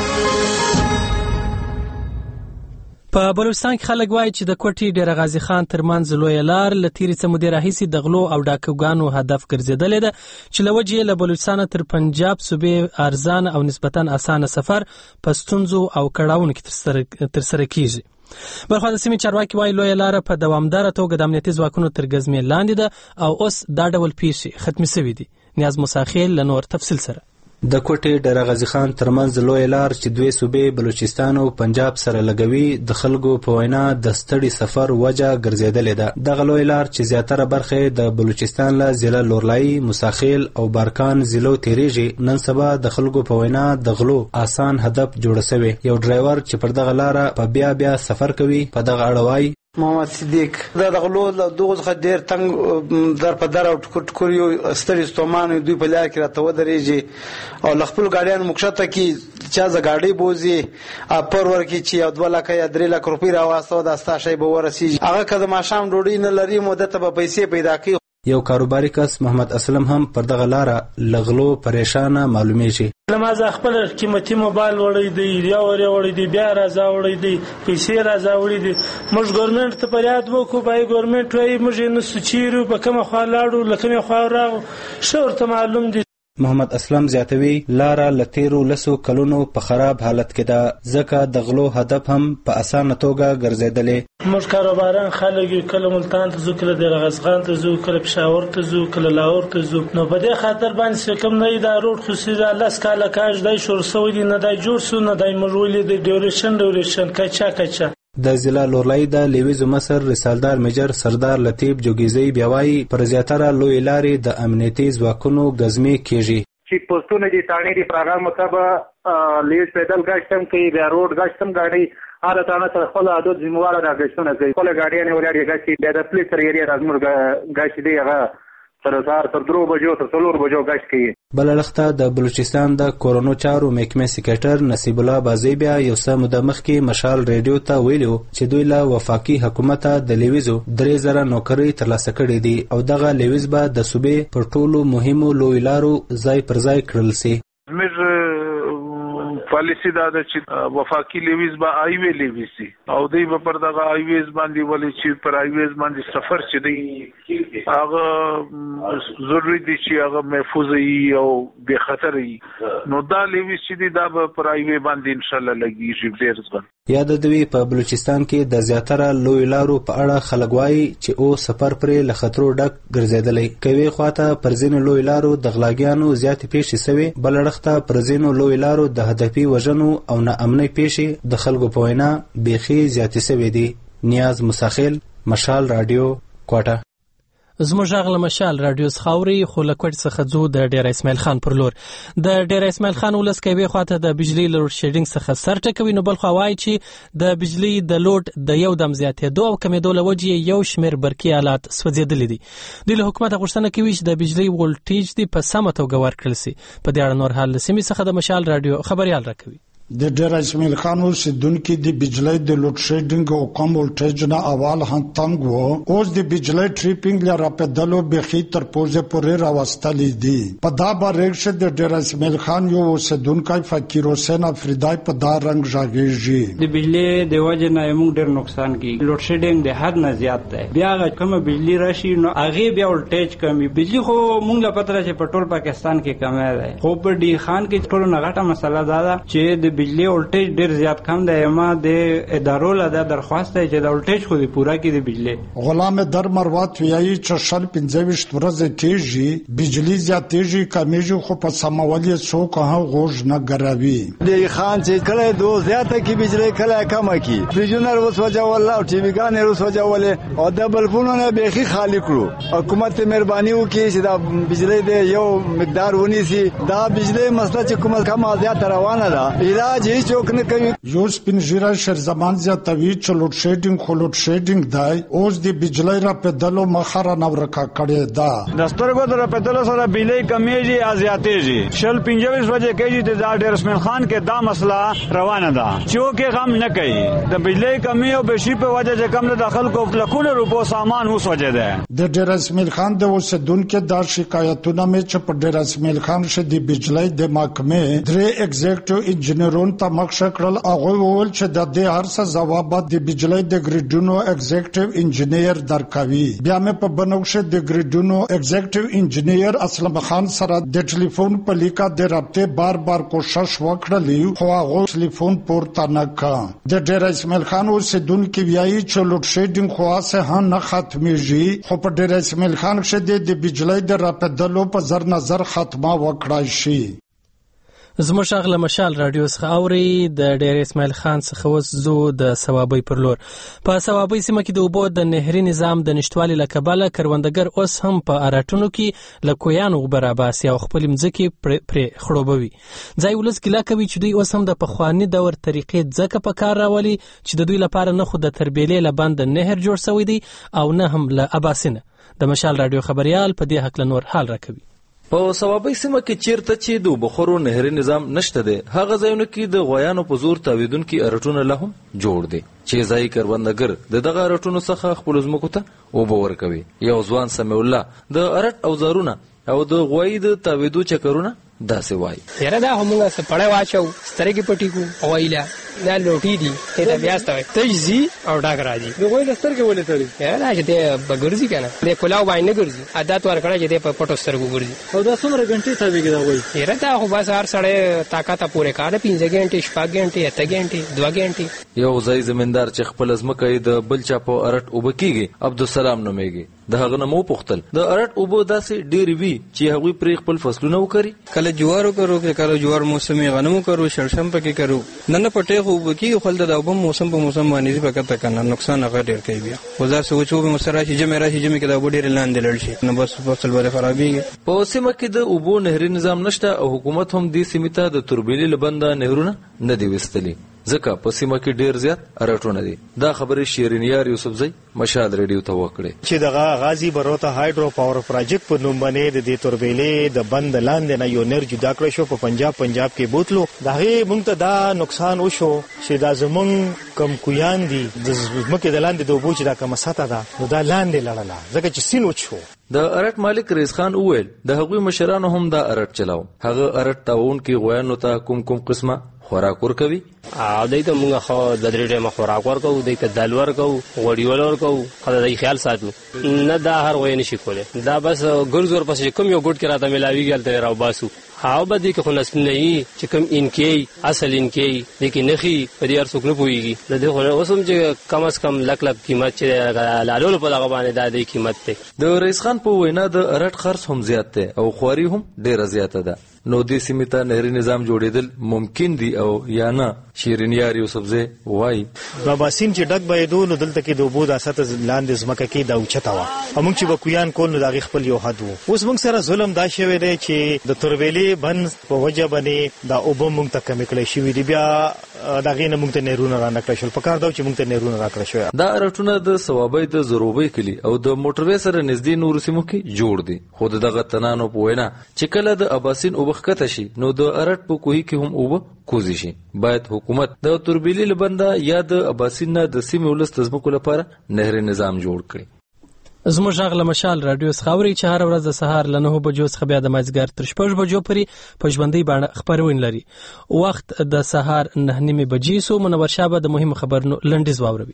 په بلوچستان کې خلک وایي چې د کوټي ډېر غازی خان ترمنځ لوی لار لتیری څه مدیر راهیسي د غلو او ډاکوګانو هدف ګرځیدلې ده چې لوجه له بلوچستان تر پنجاب صوبې ارزان او نسبتا اسانه سفر پستونزو او کړهونو کې تر سره کیږي برخوا د سیمې چارواکي وایي لوی لار په دوامدار توګه د امنیتي ځواکونو تر ګزمې لاندې ده او اوس دا ډول پیښې ختمې شوې دي نیاز مساخیل له نور تفصیل سره د کوټې ډېر غازی خان ترمنځ لوی لار چې دوی صوبې بلوچستان او پنجاب سره لګوي د خلکو په وینا د ستړي سفر وجه ګرځیدلې ده دغه لوی لار چې زیاتره برخه د بلوچستان له ضلع لورلای مساخیل او بارکان ضلعو تیریږي نن سبا د خلکو په وینا د غلو آسان هدف جوړ شوی یو ډرایور چې پر دغه لار په بیا سفر کوي په دغه اړوي محمد صدیق دا غلو دغه څخه ډیر تنگ در په در او ټکور یو ستړي ستومان دوی په لار کې راته ودرېږي او خپل ګاډیان مقصد کې چا ز ګاډي بوزي پر ور کې چې 2 لک یا 3 لک روپۍ راوستو دا ستا شی به ورسیږي هغه کله ما شام ډوډۍ نه لري مدته به پیسې پیدا کوي یو کاروباري کس محمد اسلم هم پر دغه لار لغلو پریشانه معلومیږي لمازه خپل قیمتي موبایل وړي دی یا وړي دی بیا راځه وړي دی پیسې راځه وړي دی موږ ګورنمنت ته فریاد وکړو پای ګورنمنت وایي موږ نه سچیرو په کومه خوا لاړو لکه خوا راغو شورته معلوم دي محمد اسلم زیاتوي لاره لتیرو لسو کلونو په خراب حالت کې ده ځکه د غلو هدف هم په اسانه توګه ګرځیدلې موږ کاروباران خلک کله ملتان ته ځو کله د غزغان ته ځو کله پېښور ته ځو کله لاهور ته ځو نو په دې خاطر باندې کوم نه دا روډ خصوصي لاس کاله کاج دای شور سوي دي نه دای جوړ سو نه دای مجولې د ډیوریشن کچا د ضلع لورلای د لیویزو مصر رسالدار میجر سردار لطیف جوګیزی بیاوی پر زیاتره لوی لارې د امنیتي ځواکونو ګزمې کیږي چې پوسټونه دي تاڼې دي پروګرام مطابق لیز پیدل گشتم کوي د روډ گشتم ګاډي هر تانه سره خپل عادت ذمہوار راګشتونه کوي خپل ګاډي نه ولري گشتي د پلیس سره یې راځمر گشتي دی هغه تر 3 بجو تر 4 بجو گشت کوي بللخته د بلوچستان د کورونو چارو محکمې سکریټر نصیب الله بازی بیا یو څه موده مخکې مشال ریډیو ته ویلو چې دوی له وفاقي حکومت د لیویزو 3000 نوکری ترلاسه کړې دي او دغه لیویز به د صوبې پر ټولو مهمو لوی لارو ځای پر ځای کړل شي پالیسی دا ده چې وفاقي لیویز به هایوی لیویز سي او دوی به پر دغه هایویز باندې ولې چې پر هایویز باندې سفر چې دی هغه ضروري دي چې هغه محفوظ وي او بے خطر وي نو دا لیویز چې دی دا به پر هایوی باندې ان شاء الله لګیږي ډیر ځل یا د دوی په بلوچستان کې د زیاتره لوی لارو په اړه خلک وایي چې او سفر پرې له خطرو ډک ګرځیدلی کوي خواته پر ځینو لوی لارو د غلاګیانو زیاتې پیښې سوي بل اړخته پر ځینو لوی لارو د هدفي وژنو او ناامنۍ پیښې د خلکو په وینا بیخي زیاتې سوي دي نیاز مساخیل مشال رادیو کوټه زموږ غل مشال رادیو خاوري خو لکوټ څخه ځو د ډیر اسماعیل خان پر لور د ډیر اسماعیل خان ولس کوي خواته د بجلی لوډ شیډینګ څخه سر ټکوي نو بل خو وایي چې د بجلی د لوډ د یو دم زیاتېدو او کمیدو له وجې یو شمیر برقي آلات سوځېدلي دي د حکومت غوښتنه کوي چې د بجلی ولټیج دی په سمه توګه ورکړل شي په دې اړه نور حال سیمې څخه د مشال رادیو خبريال راکوي د ډیر اسماعیل خان اوسیدونکو د بجلی د لوډ شیډینګ او کم ولټیج نه اول هم تنګ وو، اوس د بجلی ټریپینګ لپاره په دلو بخي تر پوزه پورې راوستلې دي. په دا باندې د ډیر اسماعیل خان یو اوسیدونکو فقیر حسین افریدی په دا رنگ ژغېږي. د بجلی د وجه نه موږ ډیر نقصان کیږي. لوډ شیډینګ د حد نه زیات دی. بیا کوم بجلی راشي نو هغه بیا ولټیج کمی. بجلی خو موږ لا پته راځي په ټول پاکستان کې کم دی. خو په ډی خان کې ټول نه غټه مسله ده چې د بجلی ولټیج ډیر زیات کم دی. ما د ادارو له درخواست دی چې د ولټیج خو د پورا کې د بجلی. غلام در مروت ویایي چې شل 25 ورځې کېږي بجلی زیاتېږي کمیږي خو په سمولې څوک هم غوږ نه ګروي. د خان چې کله دو زیاته کې بجلی کله کم کی فریجونه وسوځول او ټي وی ګانې وسوځول او د بلفونو نه بيخي خالی کړو. حکومت مهرباني وکړي چې دا بجلی د یو مقدار ونیسي. دا بجلی مسله چې کومه کم زیات روانه ده علاج هیڅ څوک نه کوي. یو سپین ژیره شرزمان زیاتوي چې لوډ شیډینګ خو لوډ شیډینګ دی اوس د بجلی را پدلو مخره نو ورکا کړي ده. د سترګو در پدلو سره بجلی کمیږي ازیاتېږي. شل 25 ورځې کېږي د ډیر اسماعیل خان کې دا مسله روانه ده. چې غم نه کوي د بجلی کمی او بشي په وجه چې کم د خلکو لکونه روپو سامان وسوځي ده. د ډیر اسماعیل خان د اوسیدونکو دا شکایتونه مې چې په ډیر اسماعیل خان شه د بجلی د محکمې درې ایگزیکټیو انجینرونو ته مخ شکل هغه وویل چې د دې هر څه ځواب د بجلی د ګریډونو ایگزیکټیو انجینیر درکوي. بیا مې په بنوشه د ګریډونو ایگزیکټیو انجینیر اسلم خان سره د ټلیفون په لیکه د رابطې بار کوشش وکړلی خو هغه ټلیفون پورته نه کړ. د ډیر اسماعیل خان اوسیدونکو ویایي چې لوډ شیډینګ خاصه هم نه ختمېږي خو په ډیر اسماعیل خان شه د بجلی د راپدلو په زر نظر ختمه وکړای شي. زموږ اغله مشال رادیو څخه اوري د ډیر اسماعیل خان څخه وسزو د ثوابي پر لور. په ثوابي سیمه کې د اوبو د نهري نظام د نشټوالي لکباله کروندګر اوس هم په اراټونو کې لکویانو براباسي او خپل مځکه پر خړوبوي. ځای ولس ګلا کوي چې دوی اوس هم د پخوانی دور طریقې ځکه په کار راولي چې د دوی لپاره نه خو د تربیلې لبند نهر جوړ شوی دی او نه هم له اباسینه. د مشال رادیو خبريال په دې حق لنور حال راکوي. په ثوابي سیمه کې چیرته چې د بخورو نهري نظام نشته دی هغه ځایونه کې د غویانو په زور تاویدونکو ارټونه له هم جوړ دي چې ځای کروندګر دغه ارټونو څخه خپل زمکو ته اوبه ورکوي. یو ځوان سمي الله د ارټ اوزارونه او د غوی د تاویدو چکرونه داسې وای. یره دا همغه سپړې واچو سترګې پټې کو اوایلا دا لوټي دي ته بیا ستوي تجزي او ډاګ راځي. نو غوی سترګې ولې تړي؟ یره چې ته بګرځي کنه د کولاو باندې ګرځي عادت ورکړه چې ته په پټو سترګو ګرځي. او دا څومره غنټې تاویږي دا غوی؟ یره دا خو بس هر سړی طاقت پوره کار 15 غنټې 6 غنټې 8 غنټې 2 غنټې. یو ځای زمیندار چې خپل ځمکه د بل چا په ارټ وبکیږي عبدالسلام نومېږي. د هغه نمو پختل د ارټ اوبو داسې ډېر وی چې هغه پر خپل فصلونه وکړي. کله جوارو کرو کله جوار موسمي غنمو کرو شړشم پکې کرو نن پټې خو وبکی خپل د اوبو موسم په موسم باندې پکته کنه نقصان هغه ډېر کوي. بیا وزار سوچو به مسره چې جمع راشي جمع کې د اوبو ډېر لاندې لړ شي نو بس فصل به خرابېږي. په سیمه کې د اوبو نهري نظام نشته او حکومت هم دې سیمه ته د تربیلي لبنده نهرونه نه دی وستلي ځکه په سیمه کې ډیر زیات ارټونه دي. دا خبره شیرینیار یوسفزی مشال ریډیو ته وکړه چې دغه غازی بروته هایدرو پاور پروجیکټ په نوم باندې د دې توربېلې د بند لاندې نه یو نر جدا کړ شو په پنجاب کې بوتلو. دغه مونږ ته دا نقصان وشو چې دا زمونږ کم کویان دي د مکه د لاندې د اوبو چې دا کومه ساته ده نو دا لاندې لړله ځکه چې سین وچو. د ارټ مالک ریس خان وویل د هغوی مشرانو هم دا ارټ چلاو. هغه ارټ تاون کې غویانو ته کوم قسمه خوراک ورکوي او دای ته موږ خو د درې ټیمه خوراک ورکو دای ته دال ورکو غوړی ورکو خدای خیال ساتو نه دا هر وای نشي کوله دا بس ګرځور پس کوم یو ګډ کې راته ملاوي ګلته راو باسو هاو بده کې خو نس نه یي چې کوم انکی اصل انکی لیکن نخي په دې ارڅوک نه پويږي د دې خو اوسم چې کم از کم لک قیمت چې لالو په دغه باندې د دې قیمت ته. د رئیس خان په وینا د ارټ خرڅ هم زیات دی او خواري هم ډیره زیاته ده. نو دې سیمه ته نهري نظام جوړېدل ممکن دي او یا نه. شیرینیار یوسفزی وای باباسین چې ډک بېدو نو دلته کې د اوبو د اساته لاندې زمکه کې دا اوچته وا موږ چې بکویان کول نو د خپل یو حد وو. اوس موږ سره ظلم دا شوی دی چې د توربېلې بند په وجه باندې دا اوبو موږ ته کم کړی شوی دی. بیا دغه نه موږ ته نهرونه را نکړل شول په کار دا چې موږ ته نهرونه را کړل شو. دا رټونه د ثوابي د زروبي کلی او د موټروي سره نږدې نور سیمو کې جوړ دي. خو دغه تنانو په وینا چې کله د اباسین وبخته شي نو د ارټ په کوهي کې هم اوبه کوزي شي. باید حکومت د توربیلي لبنده یا د اباسین نه د سیمې ولست تزمکو لپاره نهري نظام جوړ کړي. زموږ غږ له مشال رادیو څخه اوري چې هر ورځ د سهار له 9 بجو څخه بیا د مازیګر تر 6 بجو پورې په ژوندۍ بڼه خبرونه لري. وخت د سهار 9:30 بجې سو. منور شابه د مهم خبرونو لنډیز واوروي.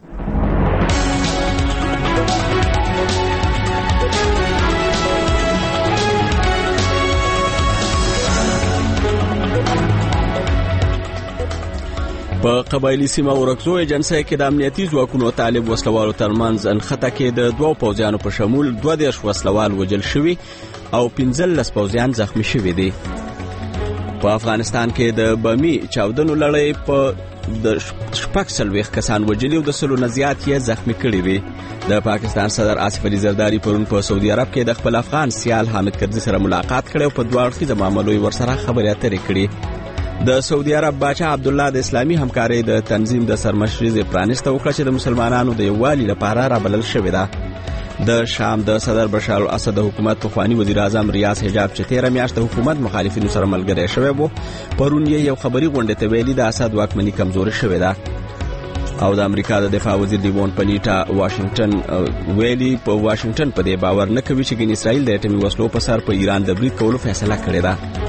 په قبایلی سیمه ورکزو ایجنسی کې د امنیتي ځواکونو طالب وسلوالو ترمنځ انخته کې د 2 پوځیانو په شمول 22 وسلوال وژل شوي او 15 پوځیان زخمی شوي دي. په افغانستان کې د بمی چاودنو لړۍ په د 40 کسان وژلي او د 100 نه زیات یې زخمی کړي وي. د پاکستان صدر آصف علي زرداری پرون په سعودي عرب کې د خپل افغان سیال حامد کرزي سره ملاقات کړي او په دوه اړخیزه معاملو ورسره خبرې اترې کړي. د سعودي عرب باچا عبدالله د اسلامي همکارۍ د تنظیم د سرمشري پرانیسته وکړه چې د مسلمانانو د یووالي لپاره رابلل شوې ده. د شام د صدر بشار الاسد د حکومت پخوانی وزیر اعظم ریاض حجاب چې 13 میاشت د حکومت مخالفینو سره ملګری شوی وو پرون یې یو خبري غونډه ته ویلي د اسد واکمني کمزوري شوې ده. او د امریکا د دفاع وزیر دیوون پنیټا واشنگټن ویلي په واشنگټن په دې باور نه کوي چې ګین اسرائیل د اټومي وسلو په سر په ایران د برید کولو فیصله کړې ده.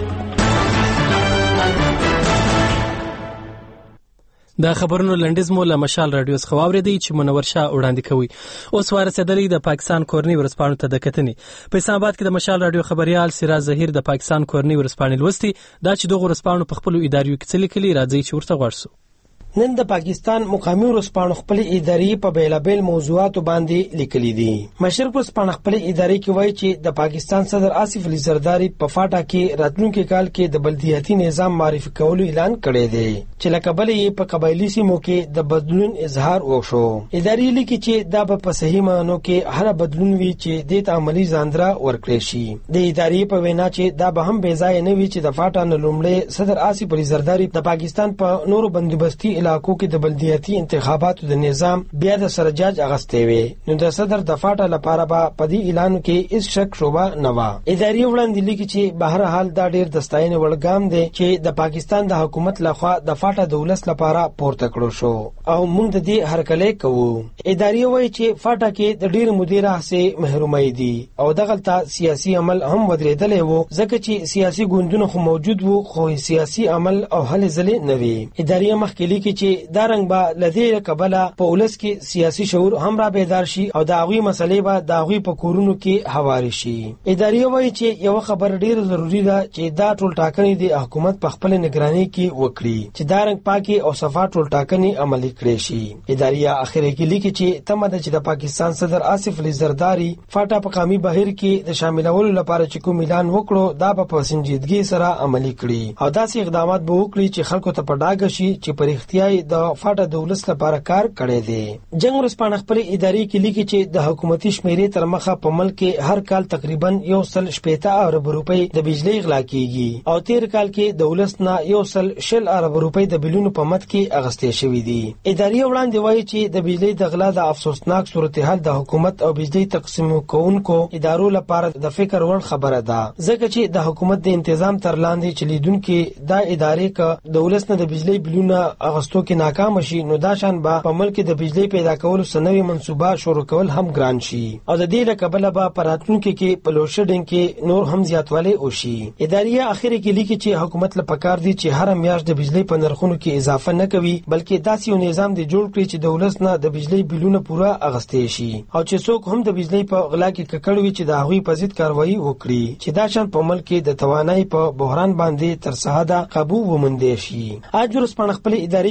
دا خبرونو لنډیز مو له مشال رادیو څخه واوریدي چې منور شاه وړاندې کوي. اوس ورسېدلې د پاکستان کورنۍ ورسپانو ته د کتنې. په اسلام آباد کې د مشال رادیو خبريال سراج ظهیر د پاکستان کورنۍ ورسپانې لوستي دا چې دغه ورسپانو په خپل اداریو کې څه لیکلي راځي چې ورته غواړو. نن د پاکستان مقامی ورسپانو خپل ادارې په بیلابل موضوعاتو باندې لیکلي دي. مشرق ورسپانو خپل ادارې کې وایي چې د پاکستان صدر آصف علي زرداری په فاټا کې راتلونکي کال کې د بلدیاتي نظام معرفي کولو اعلان کړی دی چې لکه بلې په قبایلی سیمو کې د بدلون اظهار وشو. ادارې لیکي چې دا په صحیح معنی کې هر بدلون وی چې د عملی ځاندرا ورکړي شي. د ادارې په وینا چې دا به هم بې ځای نه وي چې د فاټا نه لومړی صدر آصف علي زرداری د پاکستان په نورو بندوبستي علاقو کې د بلدیاتي انتخاباتو د نظام بیا د سرجاج اغستې وي نو د صدر د فاټا لپاره به په دې اعلان کې هیڅ شک شوبه نه و. ادارې وړاندې لیکي چې بهر حال دا ډیر د ستاینې وړ ګام دی چې د پاکستان د حکومت لخوا د فاټا د ولس لپاره پورته کړو شو او موږ د دې هرکلی کوو. ادارې وایي چې فاټا کې د ډیر مدیر هڅې محرومي دي او دغلته سیاسي عمل هم ودرېدلی وو ځکه چې سیاسي ګوندونه خو موجود وو خو سیاسي عمل او هلې ځلې نه وي. ادارې مخکې لیکي چې دا رنګ به لدې کبله په ولس کې سیاسي شعور هم را بیدار شي او د هغوی مسلې به د هغوی په کورونو کې هواري شي. ادارې وایي چې یو خبر ډیر ضروری ده چې دا ټول ټاکنې د حکومت په خپل نگراني کې وکړي چې دا رنګ پاکي او صفا ټول ټاکنې عملي کړي شي. ادارې اخر کې لیکي چې تمه ده چې د پاکستان صدر آصف علي زرداری فاټا په قومي بهیر کې د شاملولو لپاره چې کوم اعلان وکړو دا په سنجیدګۍ سره عملي کړي او داسې اقدامات به وکړي چې خلکو ته په ډاګه شي چې په اړتیا د فاټا د ولس لپاره کار کړی دی. جنگ ورسپانه خپل ادارې کې لیکي چې د حکومتي شمیرې تر مخه په ملک کې هر کال تقریبا 160 ارب روپۍ د بجلی غلا کیږي او تیر کال کې د ولس نه 160 ارب روپۍ د بلونو په مت کې اغستې شوې دي. ادارې وړاندې وایي چې د بجلی د غلا د افسوسناک صورتحال د حکومت او بجلی تقسیم کوونکو ادارو لپاره د فکر وړ خبره ده ځکه چې د حکومت د تنظیم تر لاندې چلیدونکو د ادارې ک د ولس نه د بجلی بلونه اغستو کې ناکام شي نو دا شان به په ملک د بجلی پیدا کولو سنوي منصوبه شروع کول هم ګران شي او د دې لکبله به پراتونکو کې په لوډ شیډینګ کې نور هم زیاتوالی وشي. ادارې اخر کې لیکي چې حکومت لپاره کار دی چې هر میاشت د بجلی په نرخونو کې اضافه نه کوي بلکې داسې یو نظام دی جوړ کړي چې د ولس نه د بجلی بلونه پوره اغستې شي او چې څوک هم د بجلی په غلا کې ککړ وي چې د هغوی په ضد کاروایی وکړي چې دا شان په ملک د توانایي په بحران باندې تر سهاده قابو وموندې شي. اج ورسپانه خپل ادارې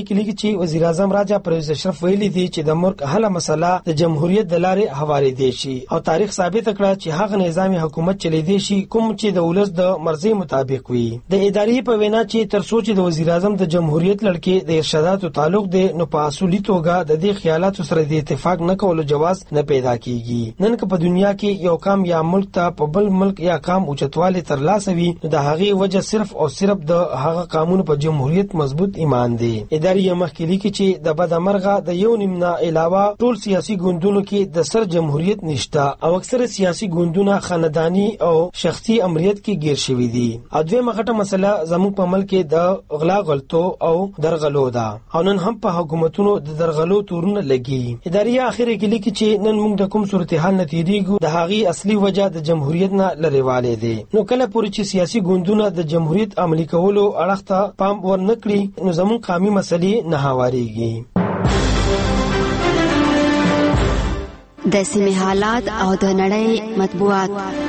کې لیکي چې وزیر اعظم راجا پرویز اشرف ویلي دی چې د ملک هله مسله د جمهوریت د لارې حواله دي شي او تاریخ ثابت کړ چې هغه نظامی حکومت چلی دی شي کوم چې د ولس د مرزي مطابق وي. د ادارې په وینا چې تر څو چې د وزیر اعظم د جمهوریت لړکې د ارشاداتو تعلق دی نو په اصولي توګه د دې خیالاتو سره د اتفاق نه کولو جواز نه پیدا کیږي. نن که په دنیا کې یو کام یا ملک ته په بل ملک یا کام اوچتواله ترلاسه وي نو د هغه وجه صرف او صرف د هغه قانون په جمهوریت مضبوط ایمان دی. ادارې مخکې لیکي چې د بدمرغه د یو نیم نه علاوه ټول سیاسي ګوندونو کې د سر جمهوریت نشته او اکثره سیاسي ګوندونه خاندانی او شخصي امریت کې گیر شوي دي. او دویمه غټه مسله زموږ په ملک کې د غلا غلطو او درغلو ده او نن هم په حکومتونو د درغلو تورونه لګي. ادارې اخر کې لیکي چې نن موږ د کوم صورتحال نتیریږو د هغه اصلي وجه د جمهوریت نه لریواله دي. نو کله پورې چې سیاسي ګوندونه د جمهوریت عملي کولو اړخ ته پام ورنکړي نو زموږ قومي مسلې نه هواریږي. د سیمې حالات او د نړۍ مطبوعات.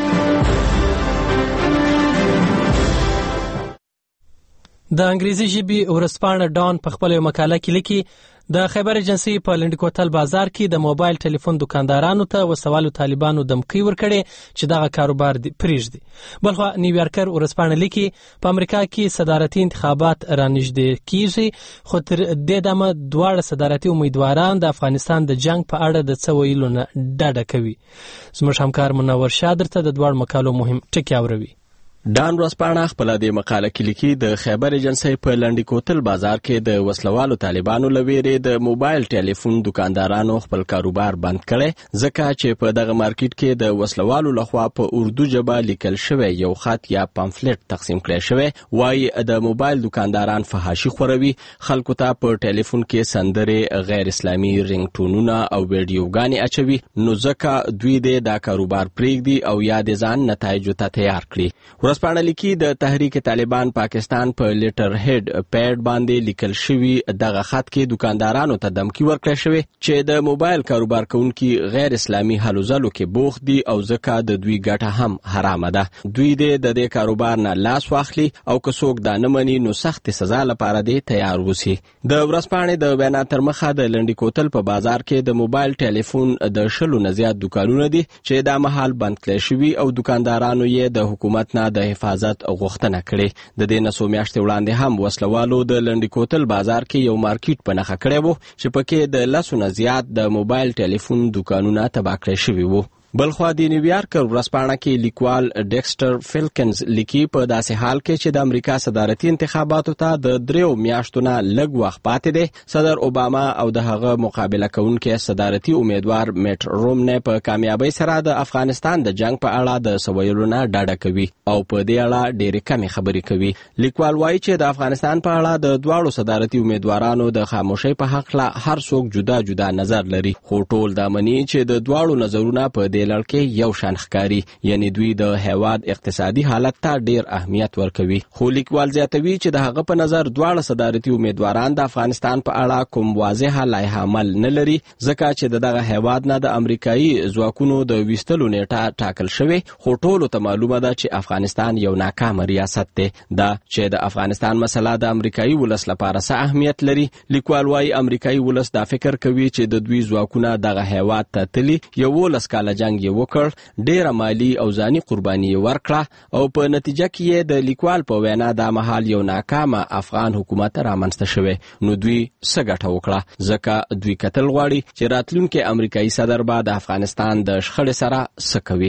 د انګریزي ژبې ورځپاڼه ډان په خپل مقاله کې لیکي د خیبر ایجنسی په لنډکوتل بازار کې د موبایل ټلیفون دکاندارانو ته وسوالو طالبانو دمکی ورکړي چې دغه کاروبار پریږدي. بلخو نیویارکر ورځپاڼه لیکي په امریکا کې صدارتي انتخابات رانږدې کیږي خو تر دې دمه دواړه صدارتي امیدواران د افغانستان د جنگ په اړه د څه ویلو نه ډډه کوي. زموږ همکار منور شاه درته د دواړو مقالو مهم ټکي اوري. ډان ورځپاڼه خپل د مقاله کې لیکي د خیبر ایجنسی په لنډکوتل بازار کې د وسلوالو طالبانو لویرې د موبایل ټلیفون دکاندارانو خپل کاروبار بند کړي ځکه چې په دغه مارکیټ کې د وسلوالو لخوا په اردو ژبه لیکل شوی یو خط یا پامفلټ تقسیم کړی شوی وایي د موبایل دکانداران فحاشي خوروي خلکو ته په ټلیفون کې سندرې غیر اسلامي رینګټونونه او ویډیوګانې اچوي نو ځکه دوی د کاروبار پریږدي او یا د ځان نتایجو ته تیار کړي. ورځپاڼه لیکي د تحریک طالبان پاکستان په لیټر هډ پیډ باندې لیکل شوی دغه خط کې دکاندارانو ته دمکی ورکړی شوی چې د موبایل کاروبار کوونکي غیر اسلامي هلوځلو کې بوخت دي او ځکه د دوی ګټه هم حرامه ده. دوی د دې کاروبار نه لاس واخلي او که څوک دا نه مني نو سخت سزا لپاره دی تیار وسی. د ورځپاڼې د بیان تر مخه د لنډکوتل په بازار کې د موبایل ټلیفون د 100 نه زیات دکانونه دي چې دا مهال بند کړي شوی او دکاندارانو یې د حکومت نه د حفاظت غوښتنه کړې. د دې نسو میاشتې وړاندې هم وسلوالو د لنډکوتل بازار کې یو مارکیټ په نښه کړی وو چې پکې د 100 نه زیات د موبایل ټلیفون دکانونه تباه کړی شوي وو. بلخوا د نیویارک ورځپاڼه کې لیکوال ډیکسټر فیلکنز لیکي په داسې حال کې چې د امریکا صدارتي انتخاباتو ته د 3 میاشتو نه لږ وخت پاتې دی صدر اوباما او د هغه مقابله کوونکي صدارتي امیدوار میټ رومنی په کامیابی سره د افغانستان د جنگ په اړه د سویلو نه ډاډه کوي او په دې اړه ډېرې کمې خبرې کوي. لیکوال وایي چې د افغانستان په اړه د دواړو صدارتي امیدوارانو د خاموشۍ په حق لا هر څوک جدا جدا نظر لري خو ټول دا مني چې د دواړو نظرونه په دې لړ کې یو شان ښکاري یعنی دوی د هیواد اقتصادي حالت ته ډیر اهمیت ورکوي. خو لیکوال زیاتوي چې د هغه په نظر دواړه صدارتي امیدواران د افغانستان په اړه کوم واضحه لایحه عمل نه لري ځکه چې دغه هیواد نه د امریکایي ځواکونو د ویستلو نیټه ټاکل شوی خو ټولو ته معلومه ده چې افغانستان یو ناکام ریاست دی. دا چې د افغانستان مسله د امریکایي ولس لپاره څه اهمیت لري. لیکوال وايي امریکایي ولس دا فکر کوي چې د دوی ځواکونه دغه هیواد ته تلي 11 کاله جنگ وکړ ډیره مالی او ځاني قرباني ورکړه او په نتیجه کې د لیکوال په وینا د مهال یو ناکامه افغان حکومت رامنځته شوی نو دوی څه ګټه وکړه ځکه دوی کتل غواړي چې راتلونکي امریکایي صدر به د افغانستان د شخړې سره څه کوي.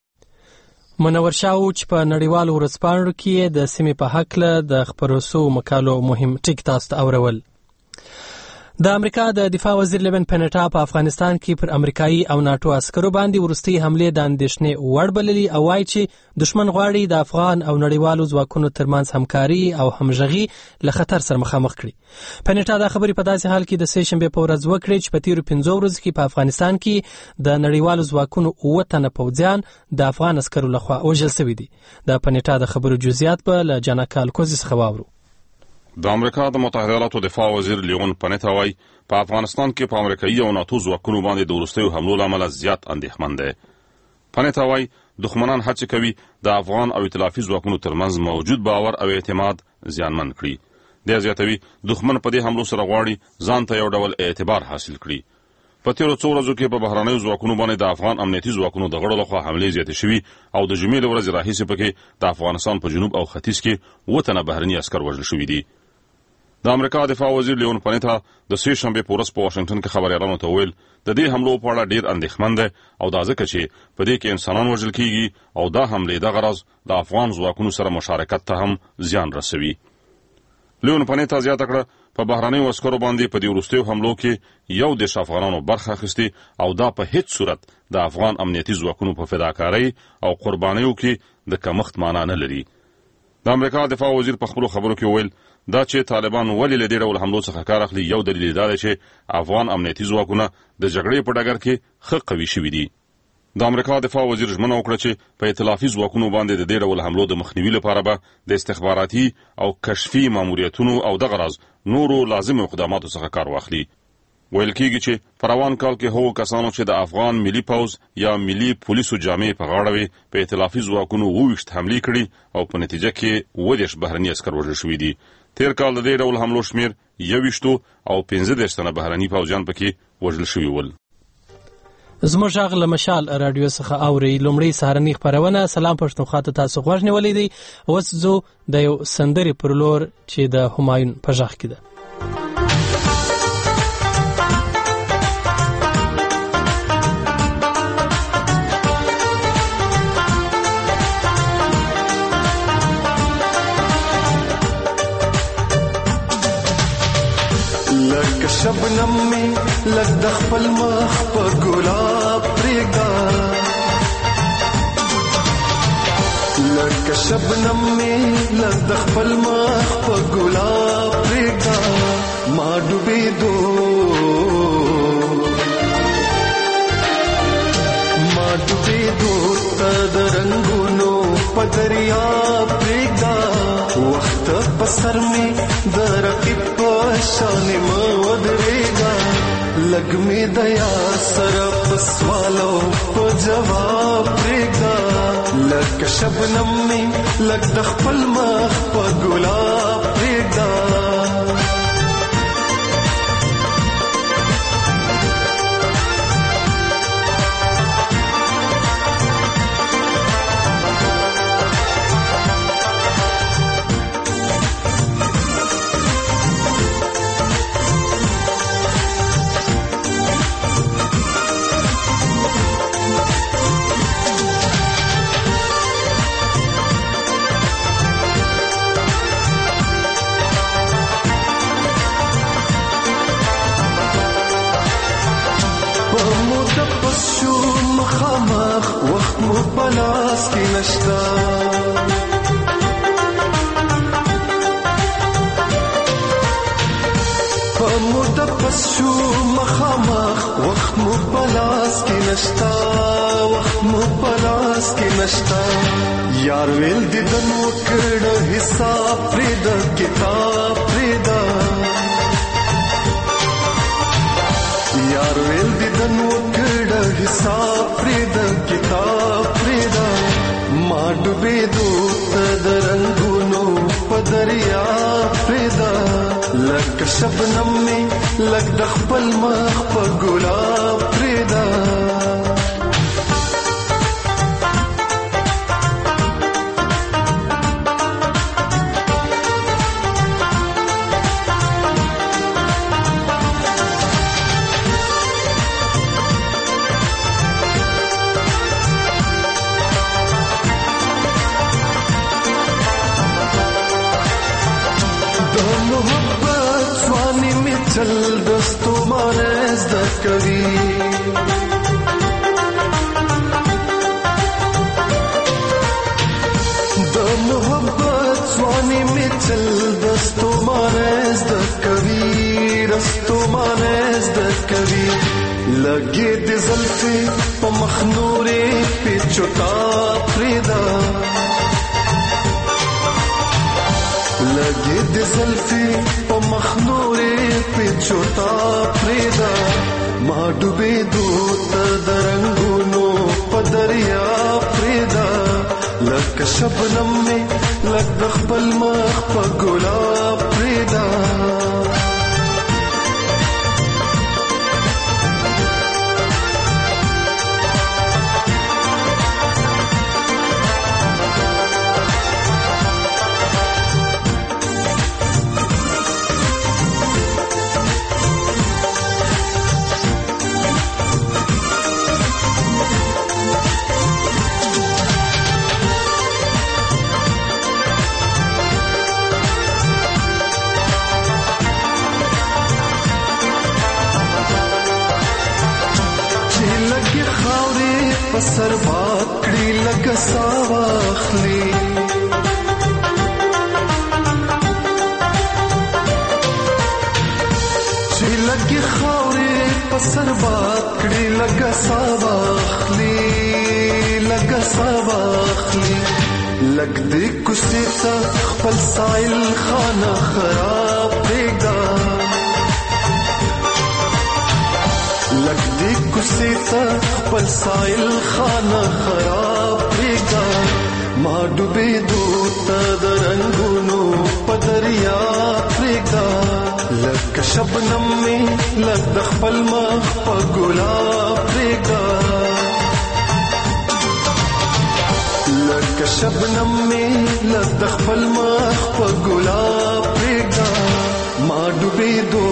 منور شاه چې په نړیوالو ورځپاڼو کې د سیمې په هکله د خپرو شوو مقالو مهم ټکي تاسو ته اورول. د امریکا د دفاع وزیر لیون پینټا په افغانستان کې پر امریکایي او ناتو عسکرو باندې ورستي حمله د اندېښنې وړ بللي او وايي چې دشمن غواړي د افغان او نړیوالو ځواکونو ترمنځ همکاري او همغږي له خطر سره مخامخ کړي. پینټا دا خبرې په داسې حال کې د سې شنبې په ورځ وکړې چې په تیرو 15 ورځو کې په افغانستان کې د نړیوالو ځواکونو 9 تنه پوځیان د افغان عسکرو لخوا وژل شوي دي. د پینټا د خبرو جزئیات به له جانا کالکوزي څخه واورو. د امریکا د متحده ایالاتو دفاع وزیر لیون پنیتا وايي په افغانستان کې په امریکایي او ناتو ځواکونو باندې د وروستیو حملو له امله زیات اندېښمن دی. پنیتا وايي دښمنان هڅه کوي د افغان او ائتلافي ځواکونو ترمنځ موجود باور او اعتماد زیانمن کړي. د زیاتوي دښمن په دې حملو سره غواړي ځان ته یو ډول اعتبار حاصل کړي. په تیرو څو ورځو کې په بهرنیو ځواکونو باندې د افغان امنیتي ځواکونو د غړو لخوا حملې زیاتې شوي او د جمعې له ورځې راهیسې پکې د افغانستان په جنوب او ختیځ کې 7 تنه بهرني عسکر وژل شوي دي. د امریکا دفاع وزیر لیون پانیتا د سې شنبې په ورځ په واشنگټن کې خبريالانو ته وویل د دې حملو په اړه ډیر اندېښمن دی او دا ځکه چې په دې کې انسانان وژل کیږي او دا حملې د غرض د افغان ځواکونو سره مشارکت ته هم زیان رسوي. لیون پانیتا زیاته کړه په بهرنیو عسکرو باندې په دې وروستیو حملو کې یو د افغانانو برخه اخیستي او دا په هیڅ صورت د افغان امنیتي ځواکونو په فداکارۍ او قربانیو کې د کمښت معنا نه لري. د امریکا دفاع وزیر په خپلو خبرو کې وویل دا چې طالبان ولې له دې ډول حملو څخه کار اخلي یو دلیل دا دی چې افغان امنیتي ځواکونه د جګړې په ډګر کې ښه قوي شوي دي. د امریکا دفاع وزیر ژمنه وکړه چې په ائتلافي ځواکونو باندې د دې ډول حملو د مخنیوي لپاره به د استخباراتي او کشفي ماموریتونو او د غرض نورو لازمو اقداماتو څخه کار واخلي. ویل کېږي چې په روان کال کې هغو کسانو چې د افغان ملي پوځ یا ملي پولیسو جامې په غاړه وي په ائتلافي ځواکونو 28 حملې کړي او په نتیجه کې 20 بهرني عسکر وژل شوي دي. تیر کال د دې ډول حملو شمیر 21 او 15 تنه بهرني پوځیان پکې وژل شوي ول. زموږ غږ له مشال رادیو څخه اوري. لومړی سهارنۍ خپرونه سلام پښتونخوا ته تاسو غوږ نیولې دي. اوس زه د یو سندرې پر لور چې د همایون په غږ کې ده. لکه شبنم می لک د خپل مخ په ګلاب پرېږده لکه شبنم می لک د خپل مخ په ګلاب پرېږده ما ډوبېدو ته د رنګونو په دریاب پرېږده وخت په سر می د رقیب په شان مه ودرېږه لږ مې د یار سره په سوالو په جواب پرېږده لکه شبنم مې لږ د خپل مخ په ګلاب پرېږده مخامخ وخت مو پلاس کی نشتا پمود پسو مخامخ وخت مو پلاس کی نشتا وخت مو پلاس کی نشتا یار ویل دیدن وکړه حساب پرې د کتاب پرې دا یار ویل دیدن وکړه حساب پرې د کتاب پرې دا ما ډوبېدو ته د رنګونو په دریا پرې دا لکه شبنم مې لږ د خپل مخ په ګلاب پرې دا چل دستو مانز دکوی د محبت سوانی می چل دستو مانز دکوی رستو مانز دکوی لگی دی زلفی پا مخنوری پیچو تا پریدا لگی دی زلفی پا مخنوری پیچوتا پریدا ما ډوبېدو ته د رنګونو په دریا پریدا لکه شبنم مې لږ د خپل مخ په ګلاب پریدا پسر باکړي لکه سا واخلي چې لګي خاورې پسر باکړي لکه سا واخلي لکه سا واخلي لګ دې کوڅې ته خپل سایل خانه خراب پرېږده لګ دې کوڅې ته خپل سایل خانه خراب پرېږده ما ډوبېدو ته د رنګونو په دریا پرېږده لکه شبنم مې لګ د خپل مخ په ګلاب پرېږده لکه شبنم مې لګ د خپل مخ په ګلاب پرېږده ما ډوبېدو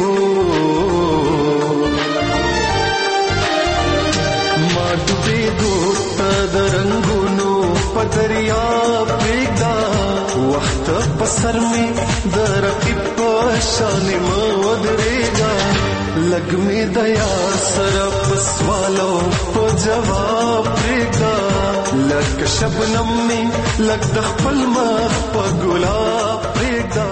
ته د رنګونو په دریا پرېږده وخت په سر مې د رقیب په شان مه ودرېږه لږ مې د یار سره په سوالو په جواب پرېږده لکه شبنم مې لږ د خپل مخ په ګلاب پرېږده.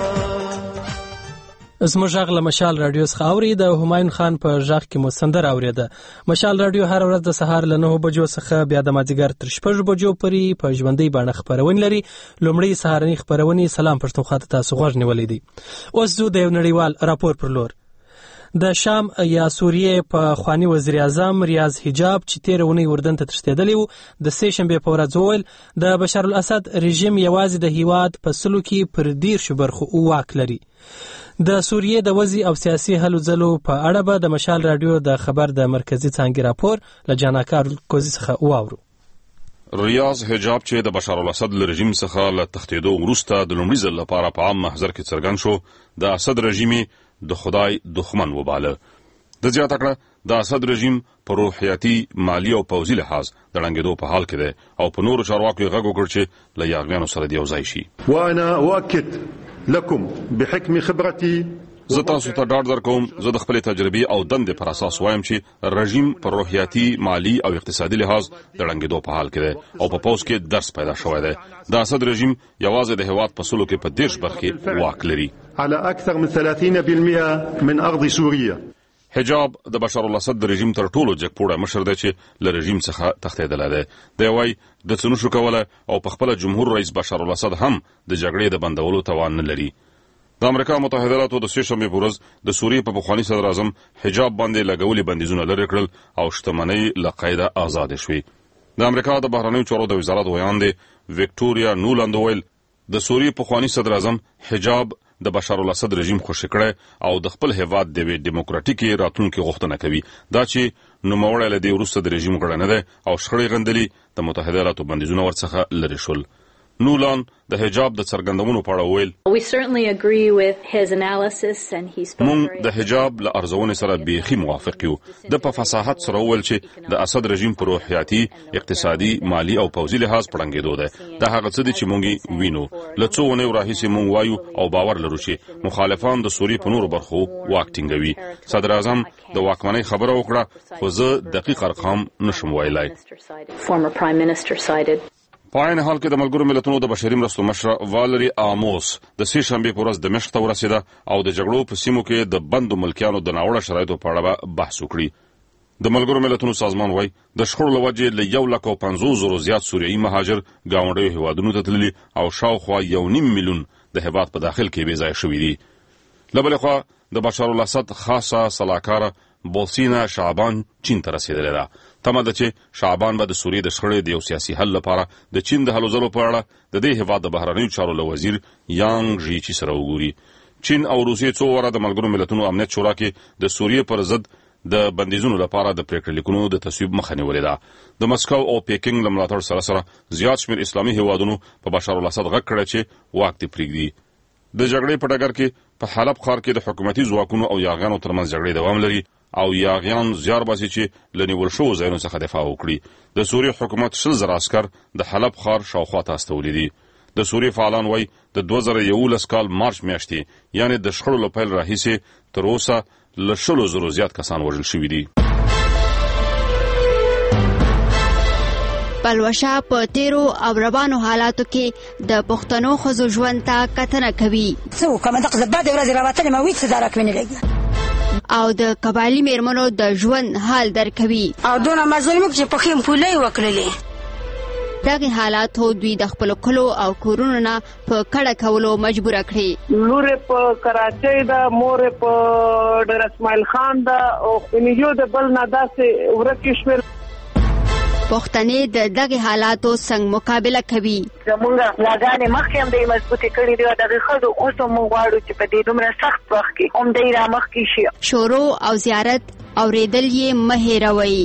زموږ غږ له مشال رادیو څخه اوري. د همایون خان په غږ کې مو سندره اوریده. مشال رادیو هر ورځ د سهار له 9 بجو څخه بیا د مازدیګر تر 6 بجو پورې په ژوندۍ بڼه خبرونه لري. لومړی سهارنی خبرونه سلام پښتونخوا ته تاسو غوږ نیولې دي. اوس زو د یو نړیوال راپور پر لور. د شام یا سوریې په خوانی وزیر اعظم ریاض حجاب چې 13 اونۍ اردن ته تښتېدلی و د سې شنبې په ورځ وویل د بشار الاسد رژیم یوازې د هیواد په سلو کې پر 10 برخو واک لري. د سوریې د وضعي او سیاسي هلو ځلو په اړه به د مشال رادیو د خبر د مرکزی څانګې راپور له جانکار کوزي څخه واورو. ریاض حجاب چې د بشار الاسد رژیم څخه له تښتېدو وروسته د لومړي ځل لپاره په عام محضر کې څرګند شو د اسد رژیم د خدای دښمن وباله. د زیاته کړه د اسد رژیم په روحیاتي مالی او پوځي لحاظ د ړنګېدو په حال کې دی او په نورو چارواکو غږ وکړ چې له یاغیانو سره د یو ځای شي. وانا اؤكد لكم بحكم خبرتي زه تاسو ته ډاډ درکوم زه د خپل تجربې او دندې پر اساس وایم چې رژیم پر روحیاتي مالی او اقتصادي لحاظ د ړنګېدو په حال کې دی او په پوځ کې درس پیدا شوی دی. د اسد رژیم یوازې د هیواد په سلو کې په 10 برخې واک لري. على اكثر من 30% من ارض سوريا. حجاب د بشار الاسد رژیم تر ټولو جګپوړی مشر دی چې له رژیم څخه تښتېدلی دی. دی وایي د څه نشو کولی او په خپله جمهور رئیس بشار الاسد هم د جګړې د بندولو توان نه لري. د امریکا متحده ایالاتو د سې شنبې په ورځ د سوریې په پخواني صدر اعظم حجاب باندې لګولي بندیزونه لرې کړل او شتمنۍ له قیده آزادې شوې. د امریکا د بهرنیو چارو د وزارت ویاندې ویکټوریا نولند وویل د سوریې پخواني صدر اعظم حجاب د بشار الاسد رژیم خوشی کړی او د خپل هیواد د ډیموکراتیکي راتلونکي غوښتنه کوي. دا چې نوموړی له دې وروسته د رژیم غړی نه دی او شخړې غندلي د متحده ایالاتو بندیزونه ورڅخه لرې شول. نولان د حجاب د څرګندونو په اړه وویل مونږ د حجاب له ارزونې سره بیخي موافق یو. د په فصاحت سره وویل چې د اسد رژیم په روحیاتي اقتصادي مالی او پوځي لحاظ پړنګېدو دی. دا هغه څه دي چې مونږ وینو. له څو اونیو راهیسې مونږ وایو او باور لرو چې مخالفان د سوریې په نورو برخو واک ټینګوي. صدر اعظم د واکمنۍ خبره وکړه خو زه دقیق ارقام نشم ویلای. په عین حال کې د ملګرو ملتونو د بشري مرستو مشره والری آموس د سې شنبې په ورځ دمشق ته ورسېده او د جګړو په سیمو کې د بندو ملکیانو د ناوړه شرایطو په اړه بحث وکړي. د ملګرو ملتونو سازمان وایي د شخړو له وجې له 150,000 زیات سوریایي مهاجر ګاونډیو هیوادونو ته تللي او شاوخوا 1.5 میلیون د هیواد په داخل کې بې ځایه شوي دي. له بلې خوا د بشار الاسد خاصه سلاکاره بولسینا شعبان چین ته رسېدلې ده. تمه ده چې شعبان به د سوریې د شخړې د یو سیاسي حل لپاره د چین د هلو ځلو په اړه د دې هیواد د بهرنیو چارو له وزیر یانګ ژیچي سره وګوري. چین او روسیې څو واره د ملګرو ملتونو امنیت شورا کې د سوریې پر ضد د بندیزونو لپاره د پریکړې لیکونو د تصویب مخه نیولې ده. د مسکو او پیکینګ له ملاتړ سره زیات شمېر اسلامي هیوادونو په بشار الاسد غږ کړی چې واک دې پرېږدي. د جګړې په ډګر کې په حلب ښار کې د حکومتي ځواکونو او یاغیانو ترمنځ جګړې دوام لري او یاغیان زیار باسي چې له نیول شوو ځایونو څخه دفاع وکړي. د سوریې حکومت 100,000 عسکر د حلب ښار شاوخوا ته استولي دي. د سوریې فعالان وایي د 2011 کال مارچ میاشتې یعنې د شخړو له پیل راهیسې تر اوسه له 100,000 زیات کسان وژل شوي دي. پلوشه په تیرو او روانو حالاتو کې د پښتنو ښځو ژوند ته کتنه کوي. څه وکړم دغه بعد ورځې راوتلې ما ویڅ دارک مې نه لګي او د قبایلي میرمنو د ژوند حال درکوي او دونه مظلوم چې په خیم پولې وکړلې. دغه حالاتو دوی د خپل کلو او کورونو نه په کډه کولو مجبور کړي. لور په کراچۍ ده، مور په ډېر اسماعیل خان ده او خنیجو د بل نه داسې ورکې شول. پښتنې د دغه حالاتو څنګه مقابله کوي؟ زمونږ لاګانې مخکې هم د مضبوطې کړي دي، دغه ښځو اوس هم موږ غواړو چې په دې دومره سخت وخت کې هم دی را مخکې شي. شورو او زیارت اورېدل یې مه هېروئ.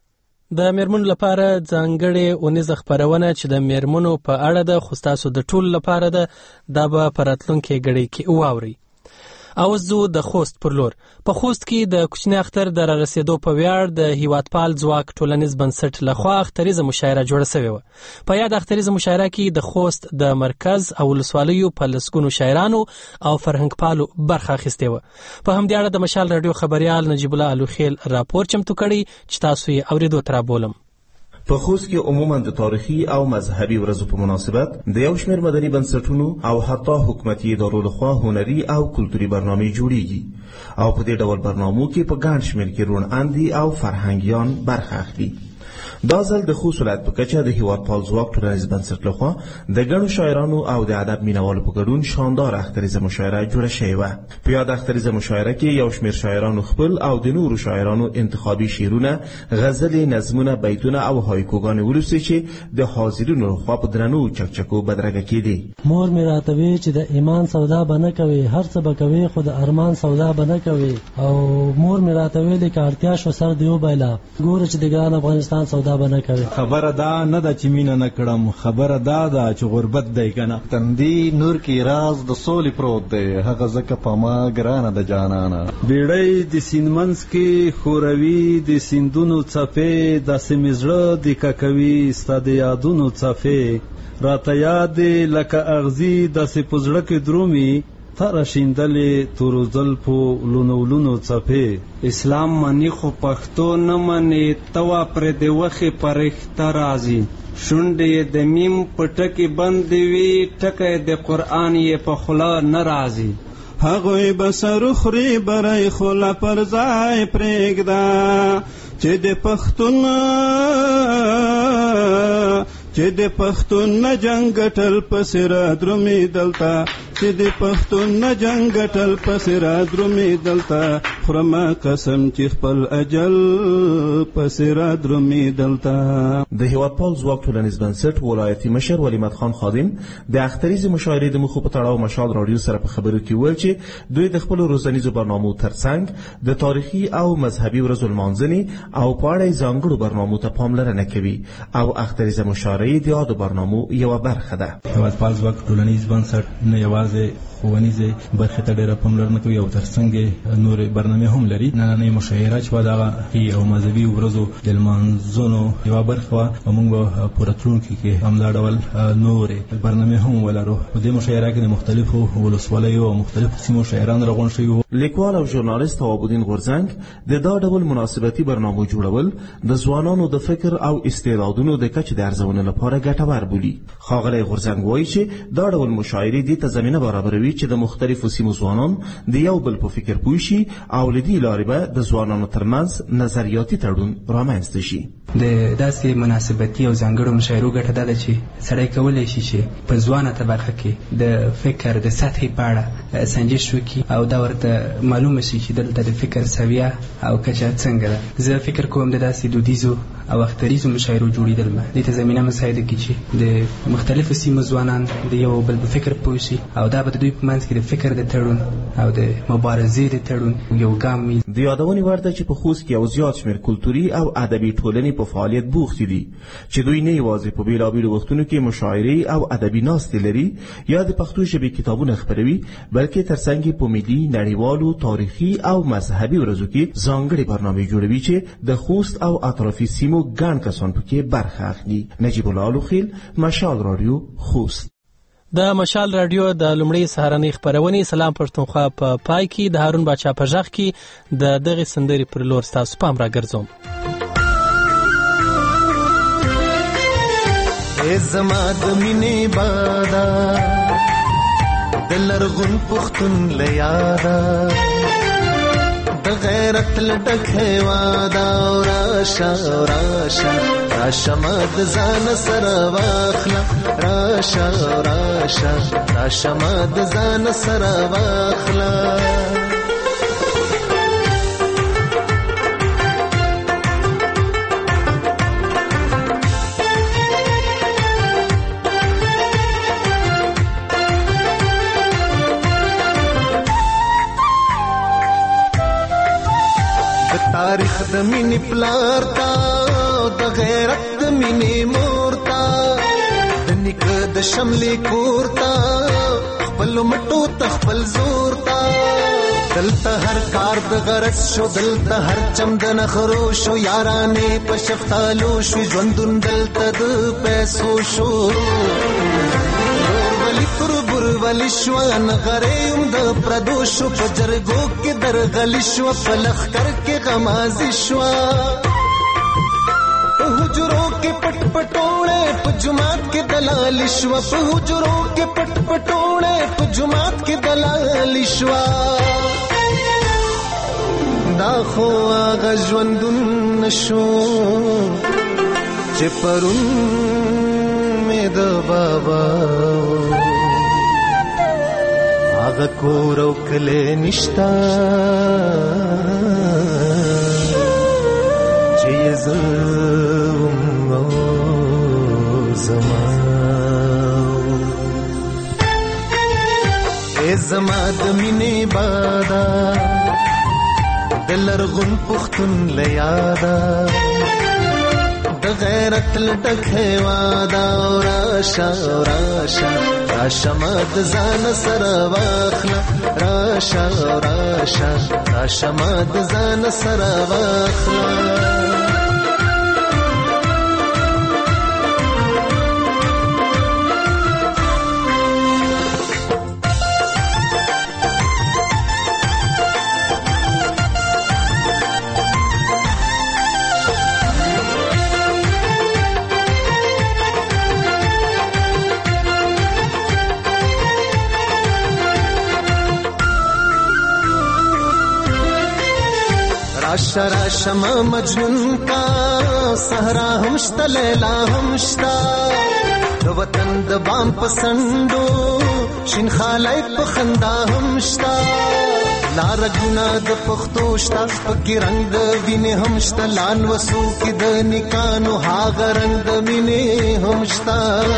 د میرمنو لپاره ځانګړې اونیزه خپرونه چې د میرمنو په اړه ده، خو ستاسو د ټولو لپاره ده، دا به په راتلونکي ګړۍ کې واورئ. او زه د خوست پر لور. په خوست کې د کوچني اختر د رارسېدو په ویاړ د هیوادپال ځواک ټولنیز بنسټ لخوا اختریزه مشاعره جوړه شوې وه. په یاد اختریزه مشاعره کې د خوست د مرکز او ولسوالیو په لسګونو شاعرانو او فرهنګپالو برخه اخیستې وه. په همدې اړه د مشال راډیو خبریال نجیب الله الوخیل راپور چمتو کړی چې تاسو یې اورېدو ته رابولم. په خوست کې عموما د تاریخي او مذهبي ورځو په مناسبت د یو شمېر مدني بنسټونو او حتی حکومتي ادارو لخوا هنري او کلتوري برنامې جوړیږي او په دې ډول برنامو کې په ګڼ شمېر کې روڼ اندي او فرهنګیان برخه اخلي. دا ځل د خوست ولایت په کچه د هیوادپال ځواک ټولنیز بنسټ لخوا د ګڼو شاعرانو او د ادب مینوالو په ګډون شاندار اختریزه مشاعره جوړه شوې وه. په یاد اختریزه مشاعره کې یو شمېر شاعرانو خپل او د نورو شاعرانو انتخابي شعرونه، غزلې، نظمونه، بیتونه او هایکوګانې ولوستې چې د حاضرینو لخوا په درنو چکچکو بدرګه کېدې. مور مې راته وی چې د ایمان سودا به نه کوي، هر څه به کوي خو د ارمان سودا به نه کوي. او مور مې راته ویلې که اړتیا شو سر دې وبایله، ګوره چې د ګران افغانستان سودا خبره دا نه ده چې مینه نه کړم، خبره دا ده چې غربت دی کنه. تندي نور کې راز د سولې پروت دی، هغه ځکه په ما ګرانه د جانانه. بیړۍ د سیندمنځ کې خوروي د سیندونو څپې، داسې مې زړه د ککوي ستا د یادونو څپې، راته یاد لکه اغزي داسې په زړه کې درومي، تر شیندلې تورو زلفو لونو لونو څپې. اسلام منی خو پښتو نه منی، توا پر د وخې پرښته راځي، شونډې د میم په ټکي بند وي، ټکی د قرآن یې په خوله نه راځي. هغوی به سر خوري برای خوله پر ځای پرېږده، چې د پښتون نه جنګ ګټل پسې را درومي دلته، چې د پښتون نه جنګ ګټل پسې را درومي دلته، خورمه قسم چې خپل اجل پسې را درومي دلته. د هیوادپال ځواک ټولنیز بنسټ ولایتي مشر ولیمت خان خادم د اختریزې مشاعرې د مخو په تړاو مشال راډیو سره په خبرو کې وویل چې دوی د خپلو روزنیزو برنامو ترڅنګ د تاریخي او مذهبي ورځو لمانځنې او په اړه یې ځانګړو برنامو ته پاملرنه کوي او اختریزه مشاعرې د یادو برنامو یوه برخه ده. هیوادپال ځواک ټولنیز بنسټ نه یوازې ښوونیزې برخې ته ډېره پاملرنه کوي او ترڅنګ نورې برنامې هم لري. نننۍ مشاعره چې وه دغه او مذهبي ورځو د لمانځنو یوه برخه وه او موږ به په راتلونکي کې همدا ډول نورې برنامې هم ولرو. په دې مشاعره کې د مختلفو ولسوالیو او مختلفو سیمو شاعران راغونډ شوي وو. لیکوال او ژورنالیست توابالدین غورځنګ د دا ډول مناسبتي برنامو جوړول د ځوانانو د فکر او استعدادونو د کچې د ارزونې لپاره ګټور بولي. ښاغلی غورځنګ وایي چې دا ډول مشاعرې دې ته زمینه برابروي چې د مختلفو سیمو ځوانان د یو بل په فکر پوه شي او له دې لارې به د ځوانانو ترمنځ نظریاتي تړون رامنځته شي. د داسې مناسبتي او ځانګړو مشاعرو ګټه دا ده چې سړی کولی شي چې په ځوانه طبقه کې د فکر د سطحې په اړه سنجش وکړي او دا ورته معلومه شي چې دلته د فکر سویه او کچه څنګه ده. زه فکر کوم د داسې دودیزو او اختریزو مشاعرو جوړېدل به دې ته زمینه مساعده کړي چې د مختلفو سیمو ځوانان د یو بل په فکر پوه شي او دا به د دوی په منځ کې د فکر د تړون او د مبارزې د تړون یو ګام وي. د یادونې وړ ده چې په خوست کې یو زیات شمېر کلتوري او ادبي ټولنې په فعالیت بوختې دي چې دوی نه یوازې په بېلابېلو وختونو کې مشاعرې او ادبي ناستې لري یا د پښتو ژبې کتابونه خپروي، بلکې ترڅنګ یې په ملي، نړیوالو، تاریخي او مذهبي ورځو کې ځانګړې برنامې جوړوي چې د خوست او اطرافي سیمو ګڼ کسان پکې برخه اخلي. نجیب الله الوخیل، مشال راډیو، خوست. د مشال راډیو د لومړۍ سهارنۍ خپرونې سلام پښتونخوا په پای کې د هارون باچا په غږ کې د دغه سندرې پر لور ستاسو پام راګرځوم. اے زما د مینې بادا د لرغون پښتون لیادا د غیرت لټک هیوادا راشه راشه راشه ما د ځان سره واخله راشه راشه راشه ما د ځان سره واخله تاریخ د مینې پلار تا د غیرت د مینې مور تا د نیکه د شملې کور تا خپل مټو ته خپل زور تا دلته هر کار د غرض شو دلته هر چم د نخرو شو یارانې په شفتالو شو ژوندون دلته د پیسو شو ولی شوان غریم د پردوشو په جرګو کې درغلی شو په لخر کې غمازي شو په حجرو کې پټ پټوړې په جماعت کې دلال شو په حجرو کې پټ پټوړې په جماعت کې دلال شو دا خو هغه ژوندون نشو چې پرون مې د بابا آغا کورو کلے نشتا چیئے ظلم او زمان اے زمان دمینی بادا دلرغن پختن لیادا غیرت لټک هیوادا راشه راشه راشه ما د ځان سره واخله راشه راشه راشه ما د ځان سره واخله راشه راشه ما مجنون کا صحرا همشتا لیلا همشتا د وطن د بام پسندو شین خالای په خندا همشتا لار ګنا د پختو شتا پکې رنگ د وینې همشتا لان وسو کې د نکانو هاغه رنگ د مینې همشتا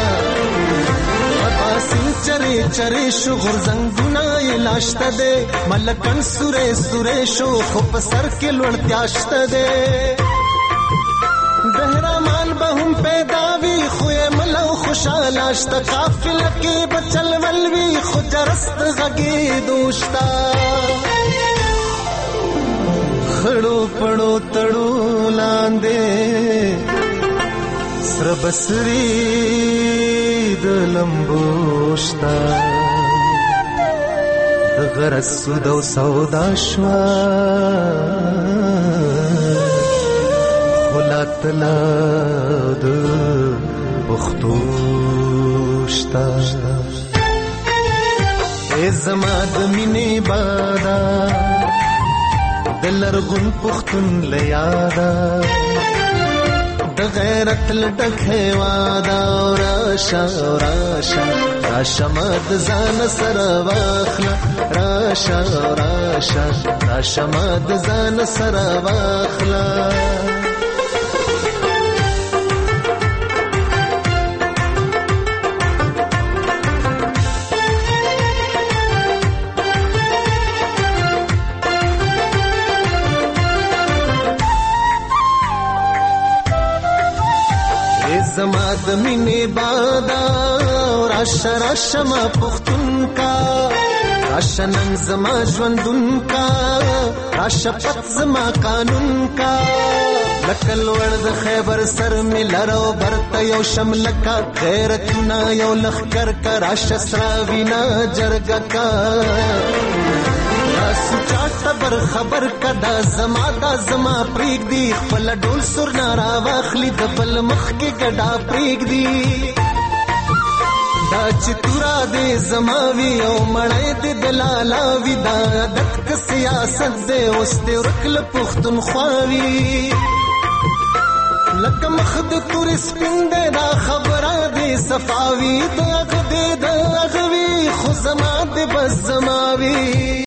چرے چرے شو غرزنگونا لاشت دے ملکن سورے سورے شو خوب سر کے لڑتیاشت دے دہرامان بہم پیداوی خوئے ملو خوشالاشت قافل کے بچل ولوی خوجرست غگی دوشتا خڑو پڑو تڑو لاندے سر بسری د لمبوشتا د غرض سودو سودا شوا خلاتلا د بختوشتا اے زما د مینې بادا د لرغون پختون لیادا د غیرت لټک هیوادا راشه راشه راشه ما د ځان سره واخله راشه راشه راشه ما د ځان سره واخله زما د مینې بادا راشه راشه ما پختون کا راشه نن زما ژوندون کا راشه پت زما قانون کا لکل ور د خیبر سر می لرو برته یو شمل کا غیرتنا یو لخر کا راشه سراوینا جرګ کا سچاټ بر خبر کدا زما پریګ دی خپل ډول سر نارا واخلی د بل مخ کې ګډا پریګ دی دا چې تورا دې زماوي او مړې دې دلالاوي دا دک سیاست دې اوس دې ورکل پښتونخواوي لکه مخ د تور سپین دې دا خبره دې صفاوي دا غدې دا غوي خو زما دې بس زماوي